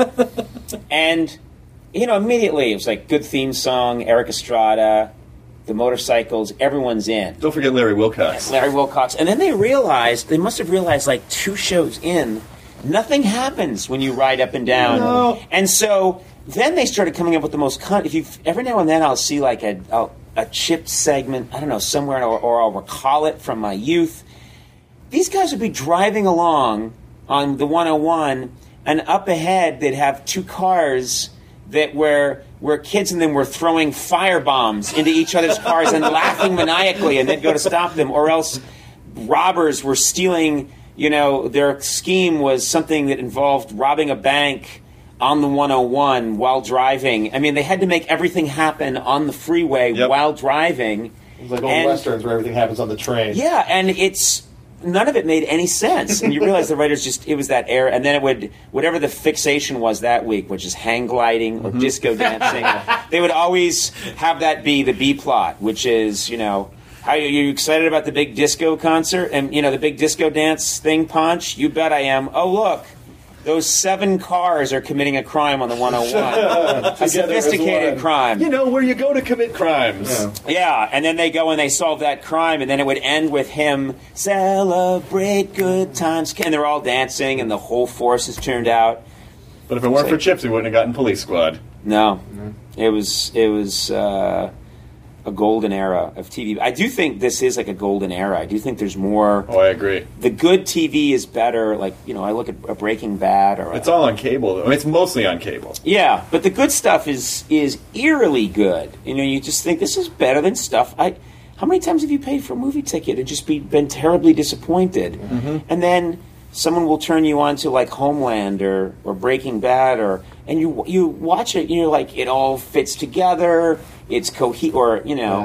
And, you know, immediately it was like good theme song, Eric Estrada, the motorcycles, everyone's in. Don't forget Larry Wilcox. Larry Wilcox. And then they realized, they must have realized like two shows in, nothing happens when you ride up and down. No. And so then they started coming up with the most con- if you every now and then I'll see like a a, a chip segment, I don't know, somewhere, or, or I'll recall it from my youth. These guys would be driving along on the one oh one, and up ahead they'd have two cars that were where kids in them were throwing fire bombs into each other's cars and laughing maniacally, and they'd go to stop them, or else robbers were stealing. You know, their scheme was something that involved robbing a bank on the one oh one while driving. I mean, they had to make everything happen on the freeway Yep. while driving. It's like old And- westerns where everything happens on the train. Yeah, and it's none of it made any sense. And you realize the writers just it was that era, and then it would whatever the fixation was that week, which is hang gliding or disco dancing. They would always have that be the B plot, which is you know. How are you excited about the big disco concert and you know the big disco dance thing, Punch? You bet I am. Oh look, those seven cars are committing a crime on the one oh one. A sophisticated one. crime. You know, where you go to commit crimes. Yeah. Yeah, and then they go and they solve that crime, and then it would end with him celebrate good times, and they're all dancing, and the whole force is turned out. But if it weren't for Chips, we wouldn't have gotten Police Squad. No, it was it was uh, a golden era of T V. I do think this is like a golden era. I do think there's more. Oh, I agree. The good T V is better. Like you know, I look at a Breaking Bad or a, It's all on cable, though. I mean, it's mostly on cable. yeah, but the good stuff is is eerily good. You know, you just think this is better than stuff. I how many times have you paid for a movie ticket and just be been terribly disappointed, and then someone will turn you on to like Homeland or, or Breaking Bad or and you you watch it and you're like it all fits together. It's cohe or you know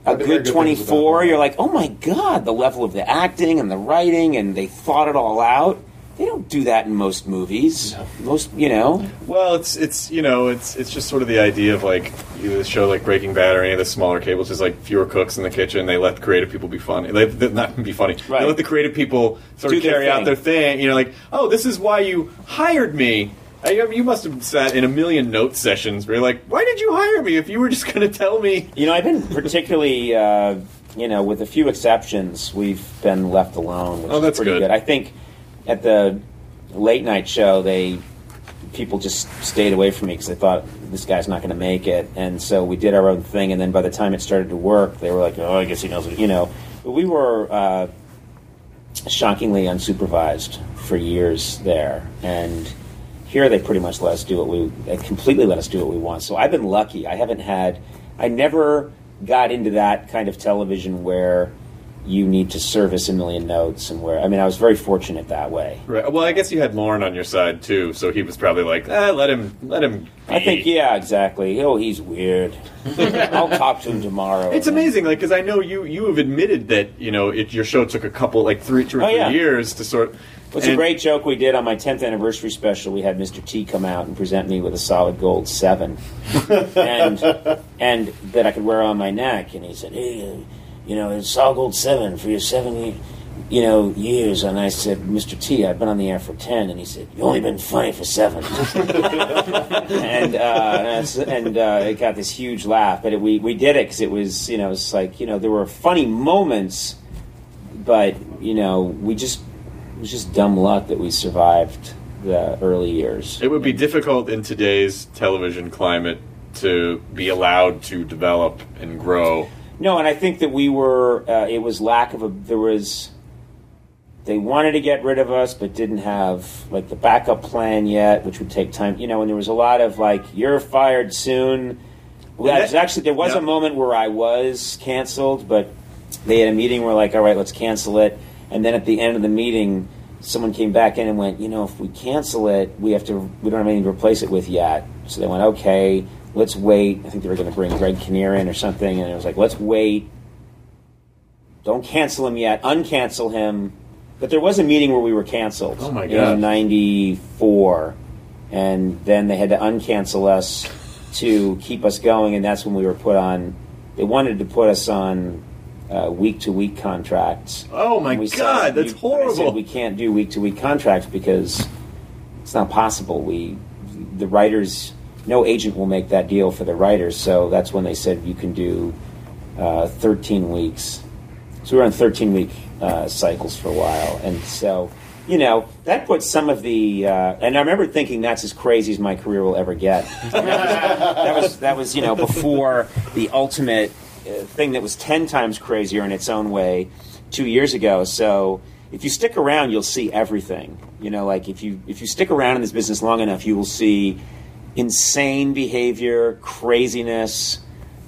a I've been hearing good good things about twenty-four, that. you're like, oh my God, the level of the acting and the writing, and they thought it all out. They don't do that in most movies. Most, you know. Well, it's it's you know it's it's just sort of the idea of like either the show like Breaking Bad or any of the smaller cables is like fewer cooks in the kitchen. They let the creative people be funny. They, they not be funny. Right. They let the creative people sort Do of their carry out thing. their thing. You know, like oh, this is why you hired me. I, you must have sat in a million note sessions where you're like, why did you hire me if you were just going to tell me? You know, I've been particularly, uh, you know, with a few exceptions, we've been left alone, which Oh, that's is pretty good. good. I think at the late night show, they people just stayed away from me because they thought this guy's not going to make it, and so we did our own thing. And then by the time it started to work, they were like, "Oh, I guess he knows what," you know. But we were uh, shockingly unsupervised for years there, and here they pretty much let us do what we they completely let us do what we want. So I've been lucky. I haven't had, I never got into that kind of television where you need to service a million notes and where I mean I was very fortunate that way. Right. Well, I guess you had Lauren on your side too, so he was probably like, ah, let him, let him. Be. I think yeah, exactly. Oh, he's weird. I'll talk to him tomorrow. It's amazing, like because I know you you have admitted that you know it, your show took a couple like three two or Oh, three yeah. years to sort. It's and- a great joke we did on my tenth anniversary special. We had Mister T come out and present me with a solid gold seven, and and that I could wear on my neck. And he said, "Hey, uh, you know, it's solid gold seven for your seven, you know, years." And I said, "Mister T, I've been on the air for ten." And he said, "You've only been funny for seven." and uh, and, I s- and uh, it got this huge laugh. But it, we we did it because it was you know it's like you know there were funny moments, but you know we just. It was just dumb luck that we survived the early years. It would be difficult in today's television climate to be allowed to develop and grow. No, and I think that we were. Uh, it was lack of a. There was. They wanted to get rid of us, but didn't have like the backup plan yet, which would take time. You know, and there was a lot of like, "You're fired soon." Well, that- there's actually, there was yeah. a moment where I was canceled, but they had a meeting where like, "All right, let's cancel it." And then at the end of the meeting, someone came back in and went, you know, if we cancel it, we have to, we don't have anything to replace it with yet. So they went, okay, let's wait. I think they were going to bring Greg Kinnear in or something. And it was like, let's wait. Don't cancel him yet. Uncancel him. But there was a meeting where we were canceled. Oh, my God. In ninety-four. And then they had to uncancel us to keep us going. And that's when we were put on, they wanted to put us on Uh, week-to-week contracts. Oh my And we God, said, that's we- horrible. I said we can't do week-to-week contracts because it's not possible. We, the writers, no agent will make that deal for the writers. So that's when they said you can do uh, thirteen weeks. So we were on thirteen-week uh, cycles for a while, and so you know that puts some of the. Uh, and I remember thinking that's as crazy as my career will ever get. that was that was you know before the ultimate. Uh, thing that was ten times crazier in its own way two years ago. So if you stick around, you'll see everything. You know, like if you if you stick around in this business long enough, you will see insane behavior, craziness.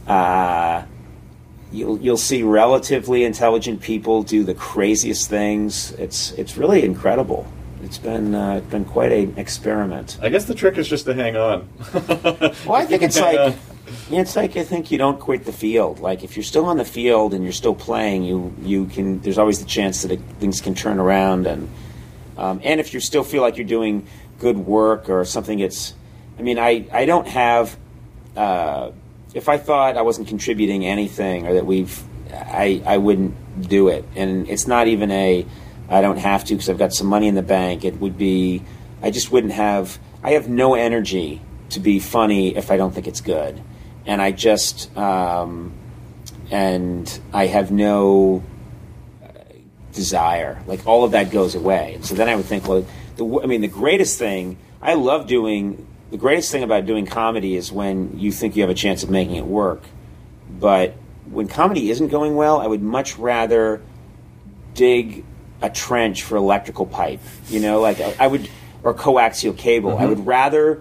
Uh, you'll you'll see relatively intelligent people do the craziest things. It's it's really incredible. It's been uh, it's been quite an experiment. I guess the trick is just to hang on. Well, I think it's like yeah, it's like I think you don't quit the field. Like if you're still on the field and you're still playing, you you can. There's always the chance that it, things can turn around, and um, and if you still feel like you're doing good work or something, it's. I mean, I I don't have. Uh, if I thought I wasn't contributing anything or that we've, I I wouldn't do it, and it's not even a. I don't have to because I've got some money in the bank. It would be. I just wouldn't have. I have no energy to be funny if I don't think it's good. And I just, um, and I have no uh, desire. Like all of that goes away. And so then I would think, well, the, I mean, the greatest thing, I love doing, the greatest thing about doing comedy is when you think you have a chance of making it work. But when comedy isn't going well, I would much rather dig a trench for electrical pipe, you know, like I, I would, or coaxial cable. Mm-hmm. I would rather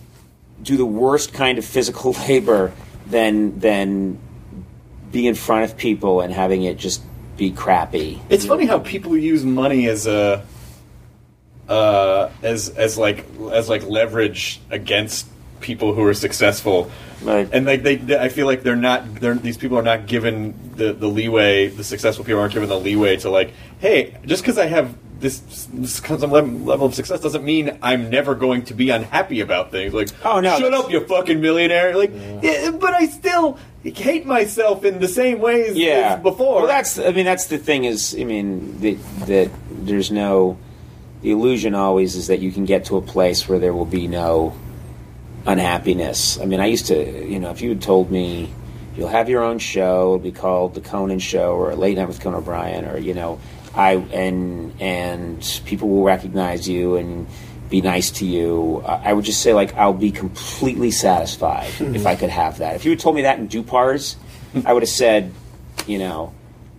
do the worst kind of physical labor than than be in front of people and having it just be crappy. It's funny how people use money as a uh, as as like as like leverage against people who are successful. Right. And like they, they, I feel like they're not. They're, these people are not given the, the leeway. The successful people aren't given the leeway to like, hey, just because I have this, this some level of success doesn't mean I'm never going to be unhappy about things. Like, oh no, shut up, you fucking millionaire! Like, Yeah. yeah, but I still hate myself in the same ways yeah. as before. Well, that's. I mean, that's the thing. Is I mean that that there's no. The illusion always is that you can get to a place where there will be no unhappiness. I mean, I used to, you know, if you had told me you'll have your own show, it'll be called The Conan Show or Late Night with Conan O'Brien, or, you know, I and and people will recognize you and be nice to you, I would just say, like, I'll be completely satisfied if I could have that. If you had told me that in Dupars, I would have said, you know,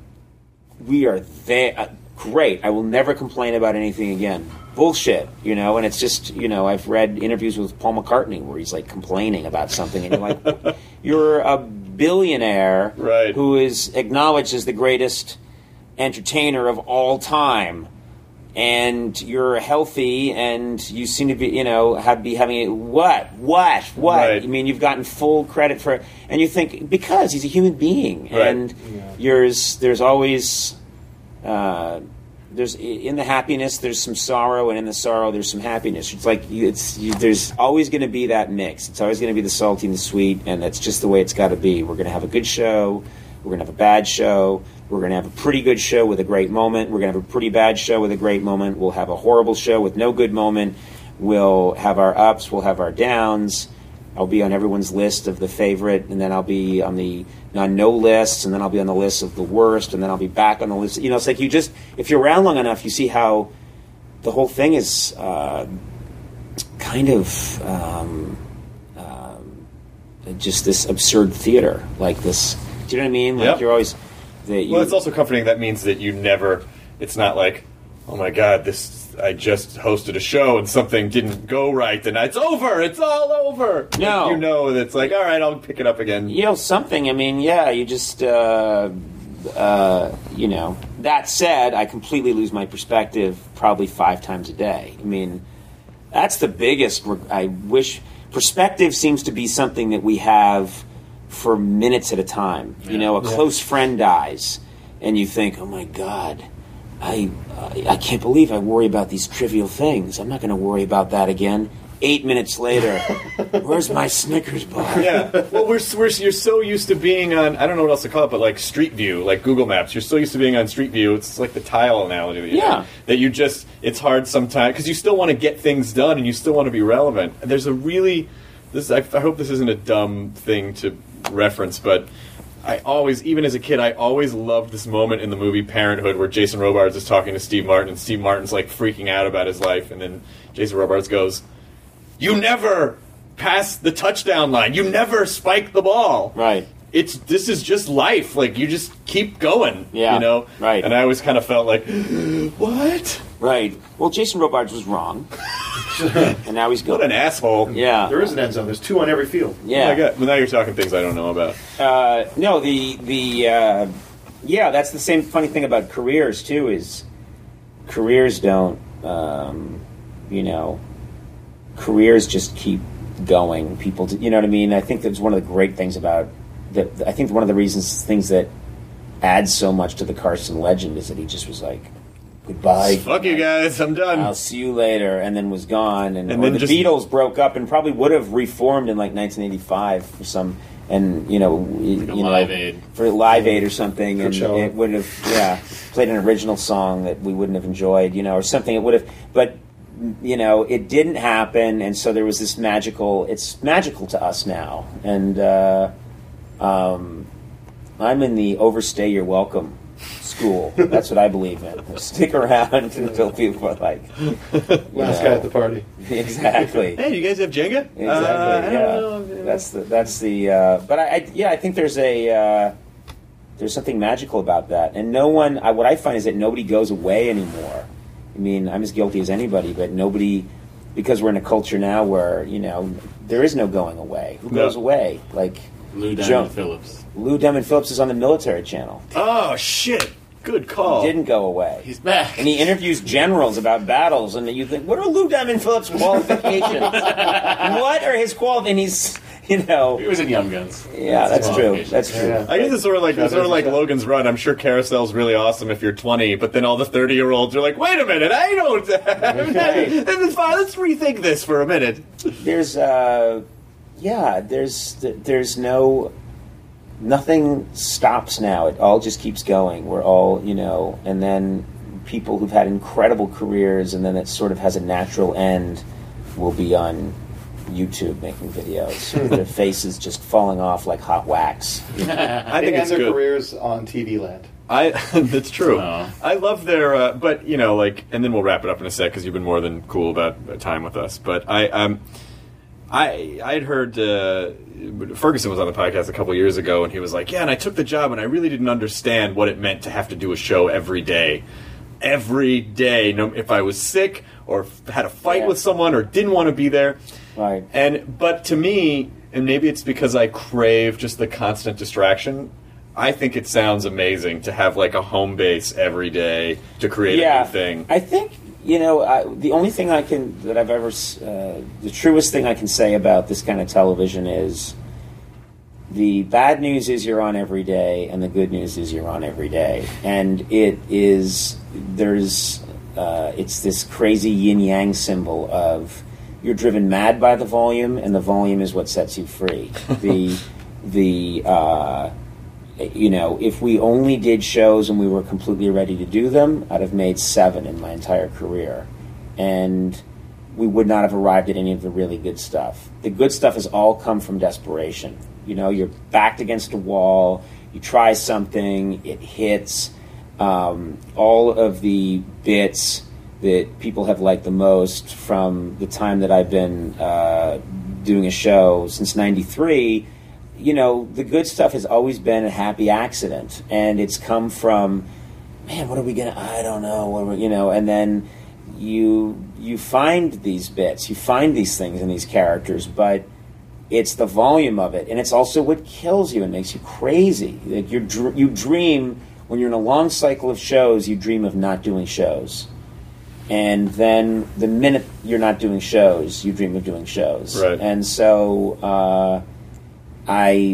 we are there. Uh, great. I will never complain about anything again. Bullshit, you know, and it's just, you know, I've read interviews with Paul McCartney where he's like complaining about something, and you're like, you're a billionaire right. who is acknowledged as the greatest entertainer of all time, and you're healthy, and you seem to be, you know, have be having a, what, what, what? Right. I mean, you've gotten full credit for, and you think because he's a human being, right. and Yeah. yours, there's always. Uh, There's in the happiness, there's some sorrow, and in the sorrow, there's some happiness. It's like you, it's you, there's always going to be that mix. It's always going to be the salty and the sweet, and that's just the way it's got to be. We're going to have a good show. We're going to have a bad show. We're going to have a pretty good show with a great moment. We're going to have a pretty bad show with a great moment. We'll have a horrible show with no good moment. We'll have our ups. We'll have our downs. I'll be on everyone's list of the favorite, and then I'll be on the on no lists, and then I'll be on the list of the worst, and then I'll be back on the list. You know, it's like you just, if you're around long enough, you see how the whole thing is uh, kind of um, um, just this absurd theater, like this. Do you know what I mean? Like yep. you're always. The, you, Well, it's also comforting. That means that you never. It's not like, oh my God, this. I just hosted a show and something didn't go right, and it's over. It's all over. No. You know that it's like, all right, I'll pick it up again. You know, something, I mean, yeah, you just, uh, uh, you know. That said, I completely lose my perspective probably five times a day. I mean, that's the biggest, I wish, perspective seems to be something that we have for minutes at a time. You know, a Yeah. close friend dies, and you think, oh my God, I uh, I can't believe I worry about these trivial things. I'm not going to worry about that again. Eight minutes later, where's my Snickers bar? Yeah. Well, we're, we're you're so used to being on, I don't know what else to call it, but like Street View, like Google Maps. You're so used to being on Street View. It's like the tile analogy that you Yeah. have, that you just, it's hard sometimes because you still want to get things done and you still want to be relevant. And there's a really, this I, I hope this isn't a dumb thing to reference, but I always, even as a kid, I always loved this moment in the movie Parenthood where Jason Robards is talking to Steve Martin, and Steve Martin's like freaking out about his life, and then Jason Robards goes, "You never pass the touchdown line. You never spike the ball. Right. It's this is just life. Like you just keep going. Yeah, you know. right. And I always kind of felt like, what? Right. Well, Jason Robards was wrong, and now he's good. What an asshole. Yeah. There is an end zone. There's two on every field. Yeah. Oh my God. Well, now you're talking things I don't know about. Uh, no, the the uh, yeah, that's the same funny thing about careers too. Is careers don't, um, you know, careers just keep going. People, do, you know what I mean? I think that's one of the great things about that. I think one of the reasons things that adds so much to the Carson legend is that he just was like, goodbye. Fuck you guys. I'm done. I'll see you later, and then was gone. And, And or then the just- Beatles broke up and probably would have reformed in like nineteen eighty-five for some, and you know, you know, Live Aid. for Live Aid or something, and Coachella. it would have, yeah, played an original song that we wouldn't have enjoyed, you know, or something. It would have, but you know, it didn't happen, and so there was this magical. It's magical to us now, and uh, um, I'm in the overstay you're welcome school. That's what I believe in. Stick around until people are like, you Last know. guy at the party. Exactly. Hey, you guys have Jenga? Exactly. Uh, I yeah. don't know. That's the. That's the. Uh, but I, I. Yeah. I think there's a. Uh, there's something magical about that, and no one. I, what I find is that nobody goes away anymore. I mean, I'm as guilty as anybody, but nobody, because we're in a culture now where you know there is no going away. Who No. goes away? Like Lou Joe- Diamond Phillips. Lou Diamond Phillips is on the Military Channel. Oh shit! Good call. He didn't go away. He's back. And he interviews generals about battles, and you think, what are Lou Diamond Phillips' qualifications? What are his qualifications? And he's, you know... He was in Young Guns. Yeah, that's true. That's true. Yeah. I guess it's sort of like it's sort of like Logan's Run. I'm sure Carousel's really awesome if you're twenty, but then all the thirty-year-olds are like, "Wait a minute, I don't." It's fine. Let's rethink this for a minute. There's, uh, yeah, there's, there's no, nothing stops now. It all just keeps going. We're all, you know, and then people who've had incredible careers, and then it sort of has a natural end, will be on YouTube making videos. Their faces just falling off like hot wax. I think They it's end their good. careers on T V land. I that's true. Oh. I love their, uh, but you know, like, and then we'll wrap it up in a sec because you've been more than cool about uh, time with us. But I, um, I, I had heard uh, Ferguson was on the podcast a couple years ago, and he was like, "Yeah, and I took the job, and I really didn't understand what it meant to have to do a show every day, every day. No, if I was sick or had a fight Yeah. with someone or didn't want to be there." Right. And but to me, and maybe it's because I crave just the constant distraction, I think it sounds amazing to have like a home base every day to create a Yeah, new thing. I think, you know, I, the only thing I can, that I've ever, uh, the truest thing I can say about this kind of television is the bad news is you're on every day, and the good news is you're on every day. And it is, there's, uh, it's this crazy yin-yang symbol of you're driven mad by the volume, and the volume is what sets you free. The, the, uh, you know, if we only did shows and we were completely ready to do them, I'd have made seven in my entire career. And we would not have arrived at any of the really good stuff. The good stuff has all come from desperation. You know, you're backed against a wall, you try something, it hits. Um, all of the bits that people have liked the most from the time that I've been uh, doing a show since ninety-three, you know, the good stuff has always been a happy accident, and it's come from, man, what are we gonna? I don't know. What are we, you know, and then you you find these bits, you find these things in these characters, but it's the volume of it, and it's also what kills you and makes you crazy. Like you dr- you dream when you're in a long cycle of shows, you dream of not doing shows. And then the minute you're not doing shows, you dream of doing shows. Right. And so uh, I,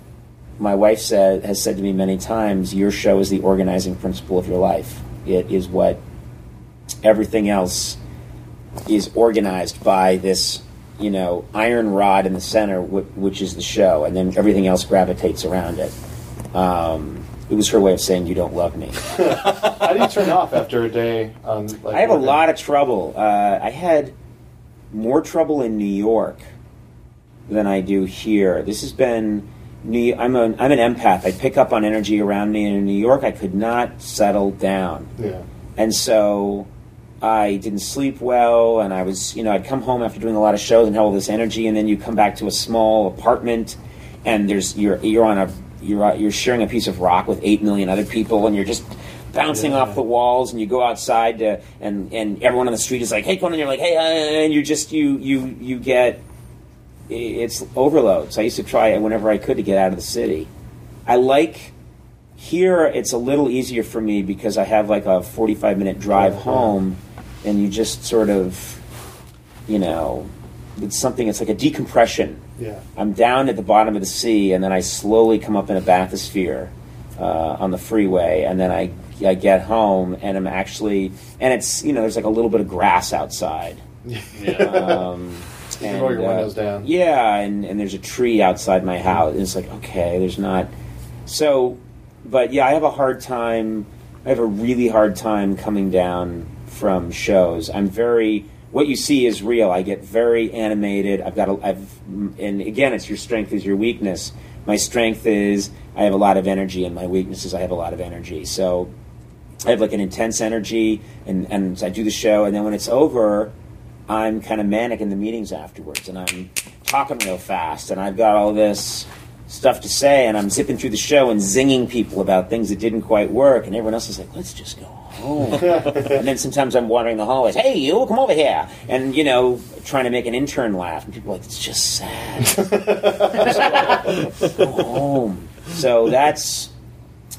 my wife said has said to me many times, your show is the organizing principle of your life. It is what everything else is organized by this, you know, iron rod in the center, wh- which is the show, and then everything else gravitates around it. Um, it was her way of saying you don't love me. How do you turn off after a day? On, like, I have a working? lot of trouble. Uh, I had more trouble in New York than I do here. This has been. New, I'm an I'm an empath. I pick up on energy around me, and in New York, I could not settle down. Yeah. And so I didn't sleep well, and I was, you know, I'd come home after doing a lot of shows and have all this energy, and then you come back to a small apartment, and there's you're you're on a you're you're sharing a piece of rock with eight million other people, and you're just bouncing Yeah. off the walls, and you go outside to, and and everyone on the street is like, hey, Conan, you're like, hey, uh, and you just you you you get it's overloads. I used to try whenever I could to get out of the city. I like. Here, it's a little easier for me because I have like a forty-five minute drive home, and you just sort of, you know, it's something, it's like a decompression. Yeah. I'm down at the bottom of the sea, and then I slowly come up in a bathysphere uh, on the freeway, and then I, I get home, and I'm actually, and it's, you know, there's like a little bit of grass outside. Yeah. Um, You can roll your uh, windows down. Yeah, and, and there's a tree outside my house. And it's like, okay, there's not. So, but yeah, I have a hard time. I have a really hard time coming down from shows. I'm very. What you see is real. I get very animated. I've got. A, I've, and again, it's your strength is your weakness. My strength is I have a lot of energy, and my weakness is I have a lot of energy. So, I have like an intense energy, and and I do the show, and then when it's over, I'm kind of manic in the meetings afterwards, and I'm talking real fast, and I've got all this stuff to say, and I'm zipping through the show and zinging people about things that didn't quite work, and everyone else is like, let's just go home. And then sometimes I'm wandering the hallways, hey, you, come over here, and, you know, trying to make an intern laugh, and people are like, it's just sad. Just go home. So that's,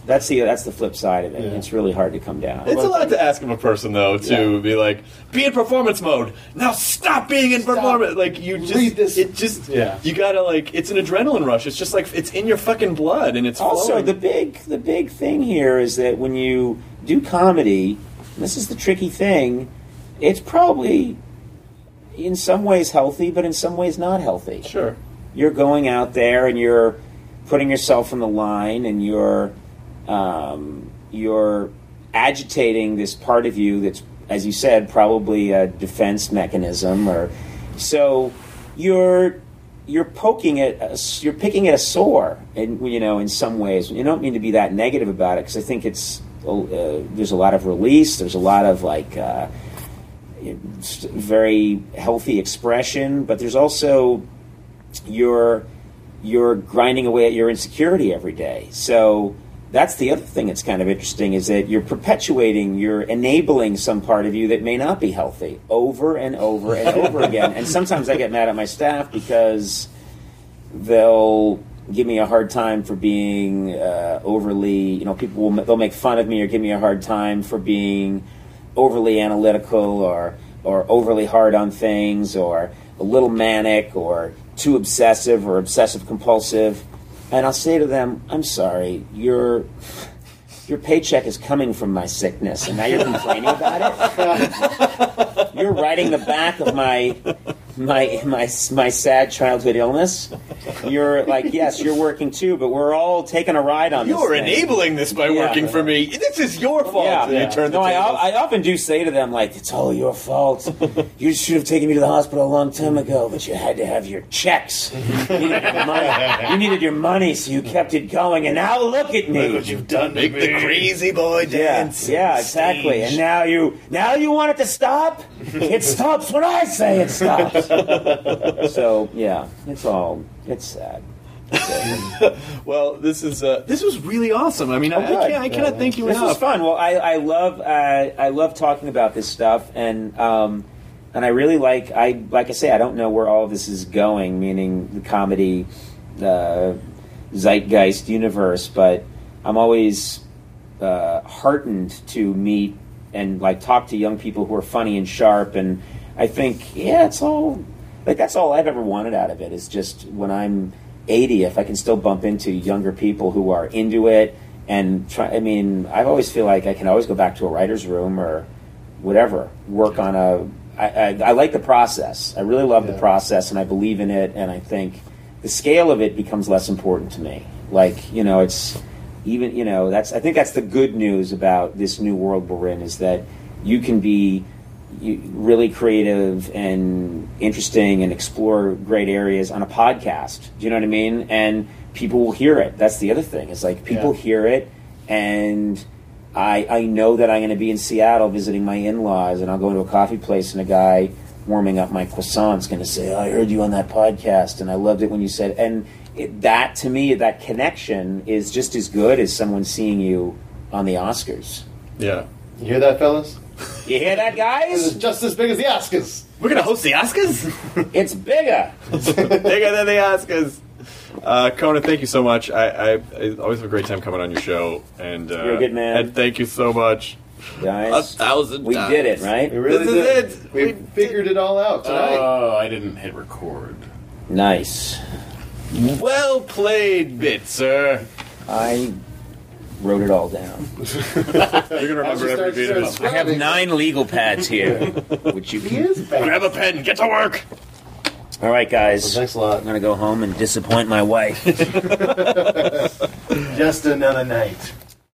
That's the that's the flip side of it. Yeah. It's really hard to come down. It's a lot to ask of a person, though, to Yeah. be like, be in performance mode. Now stop being in Stop. performance. Like, you just, Read this. it just, Yeah. you gotta, like, it's an adrenaline rush. It's just like, it's in your fucking blood, and it's Also, flowing. the big the big thing here is that when you do comedy, and this is the tricky thing, it's probably in some ways healthy, but in some ways not healthy. Sure. You're going out there and you're putting yourself on the line, and you're um, you're agitating this part of you that's, as you said, probably a defense mechanism, or so you're you're poking at a, you're picking at a sore, and you know, in some ways, you don't mean to be that negative about it, because I think it's uh, there's a lot of release, there's a lot of like uh, very healthy expression, but there's also you're you're grinding away at your insecurity every day. So that's the other thing that's kind of interesting, is that you're perpetuating, you're enabling some part of you that may not be healthy over and over and over again. And sometimes I get mad at my staff because they'll give me a hard time for being uh, overly, you know, people will, they'll make fun of me or give me a hard time for being overly analytical or or overly hard on things, or a little manic, or too obsessive or obsessive compulsive. And I'll say to them, I'm sorry, your your paycheck is coming from my sickness, and now you're complaining about it? You're riding the back of my my my my sad childhood illness. You're like, yes, you're working too, but we're all taking a ride on this You're thing. enabling this by Yeah. working for me. This is your fault. Yeah, And you turn the no, I, tables. I often do say to them, like, it's all your fault. You should have taken me to the hospital a long time ago, but you had to have your checks. You needed your money, you needed your money, so you kept it going, and now look at me. Look what you've done to Make me. the crazy boy Yeah, dance. yeah, exactly. And now you, now you want it to stop? It stops when I say it stops. So yeah, it's all, it's sad. Well, this is uh, this was really awesome. I mean, I, I good. can't, I cannot thank you This enough. was fun. Well, I, I love uh, I love talking about this stuff, and um, and I really like I like I say I don't know where all of this is going, meaning the comedy uh, zeitgeist universe, but I'm always uh, heartened to meet and like talk to young people who are funny and sharp, and I think yeah, it's all like that's all I've ever wanted out of it is just when I'm eighty, if I can still bump into younger people who are into it and try. I mean, I always feel like I can always go back to a writer's room or whatever, work on a. I, I, I like the process. I really love Yeah. the process, and I believe in it. And I think the scale of it becomes less important to me. Like you know, it's even you know that's. I think that's the good news about this new world we're in is that you can be. You, really creative and interesting and explore great areas on a podcast. Do you know what I mean? And people will hear it. That's the other thing. It's like people Yeah. hear it, and I I know that I'm going to be in Seattle visiting my in-laws, and I'll go to a coffee place, and a guy warming up my croissant's going to say, oh, I heard you on that podcast, and I loved it when you said, and it, that to me, that connection is just as good as someone seeing you on the Oscars. Yeah. You hear that, fellas? You hear that, This is guys? just as big as the Oscars. We're gonna host the Oscars. It's bigger. Bigger than the Oscars. Uh, Conan, thank you so much. I, I, I always have a great time coming on your show, and uh, You're a good man. And thank you so much. Guys, A thousand we times. did it, right? We really This did. is it. We, We figured it all out tonight. Oh, I didn't hit record. Nice. Well played, bit, sir. I wrote it all down. You're gonna As you remember every start- beat of start it. I have describing- nine legal pads here, which you He can. is bad. Grab a pen. Get to work. All right, guys. Thanks a lot. I'm gonna go home and disappoint my wife. Just another night.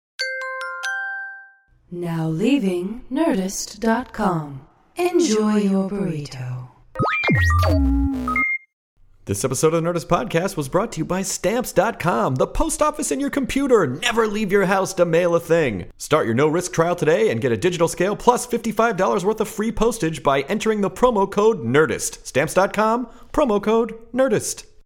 Now leaving Nerdist dot com. Enjoy your burrito. This episode of the Nerdist Podcast was brought to you by Stamps dot com, the post office in your computer. Never leave your house to mail a thing. Start your no-risk trial today and get a digital scale plus fifty-five dollars worth of free postage by entering the promo code NERDIST. Stamps dot com, promo code NERDIST.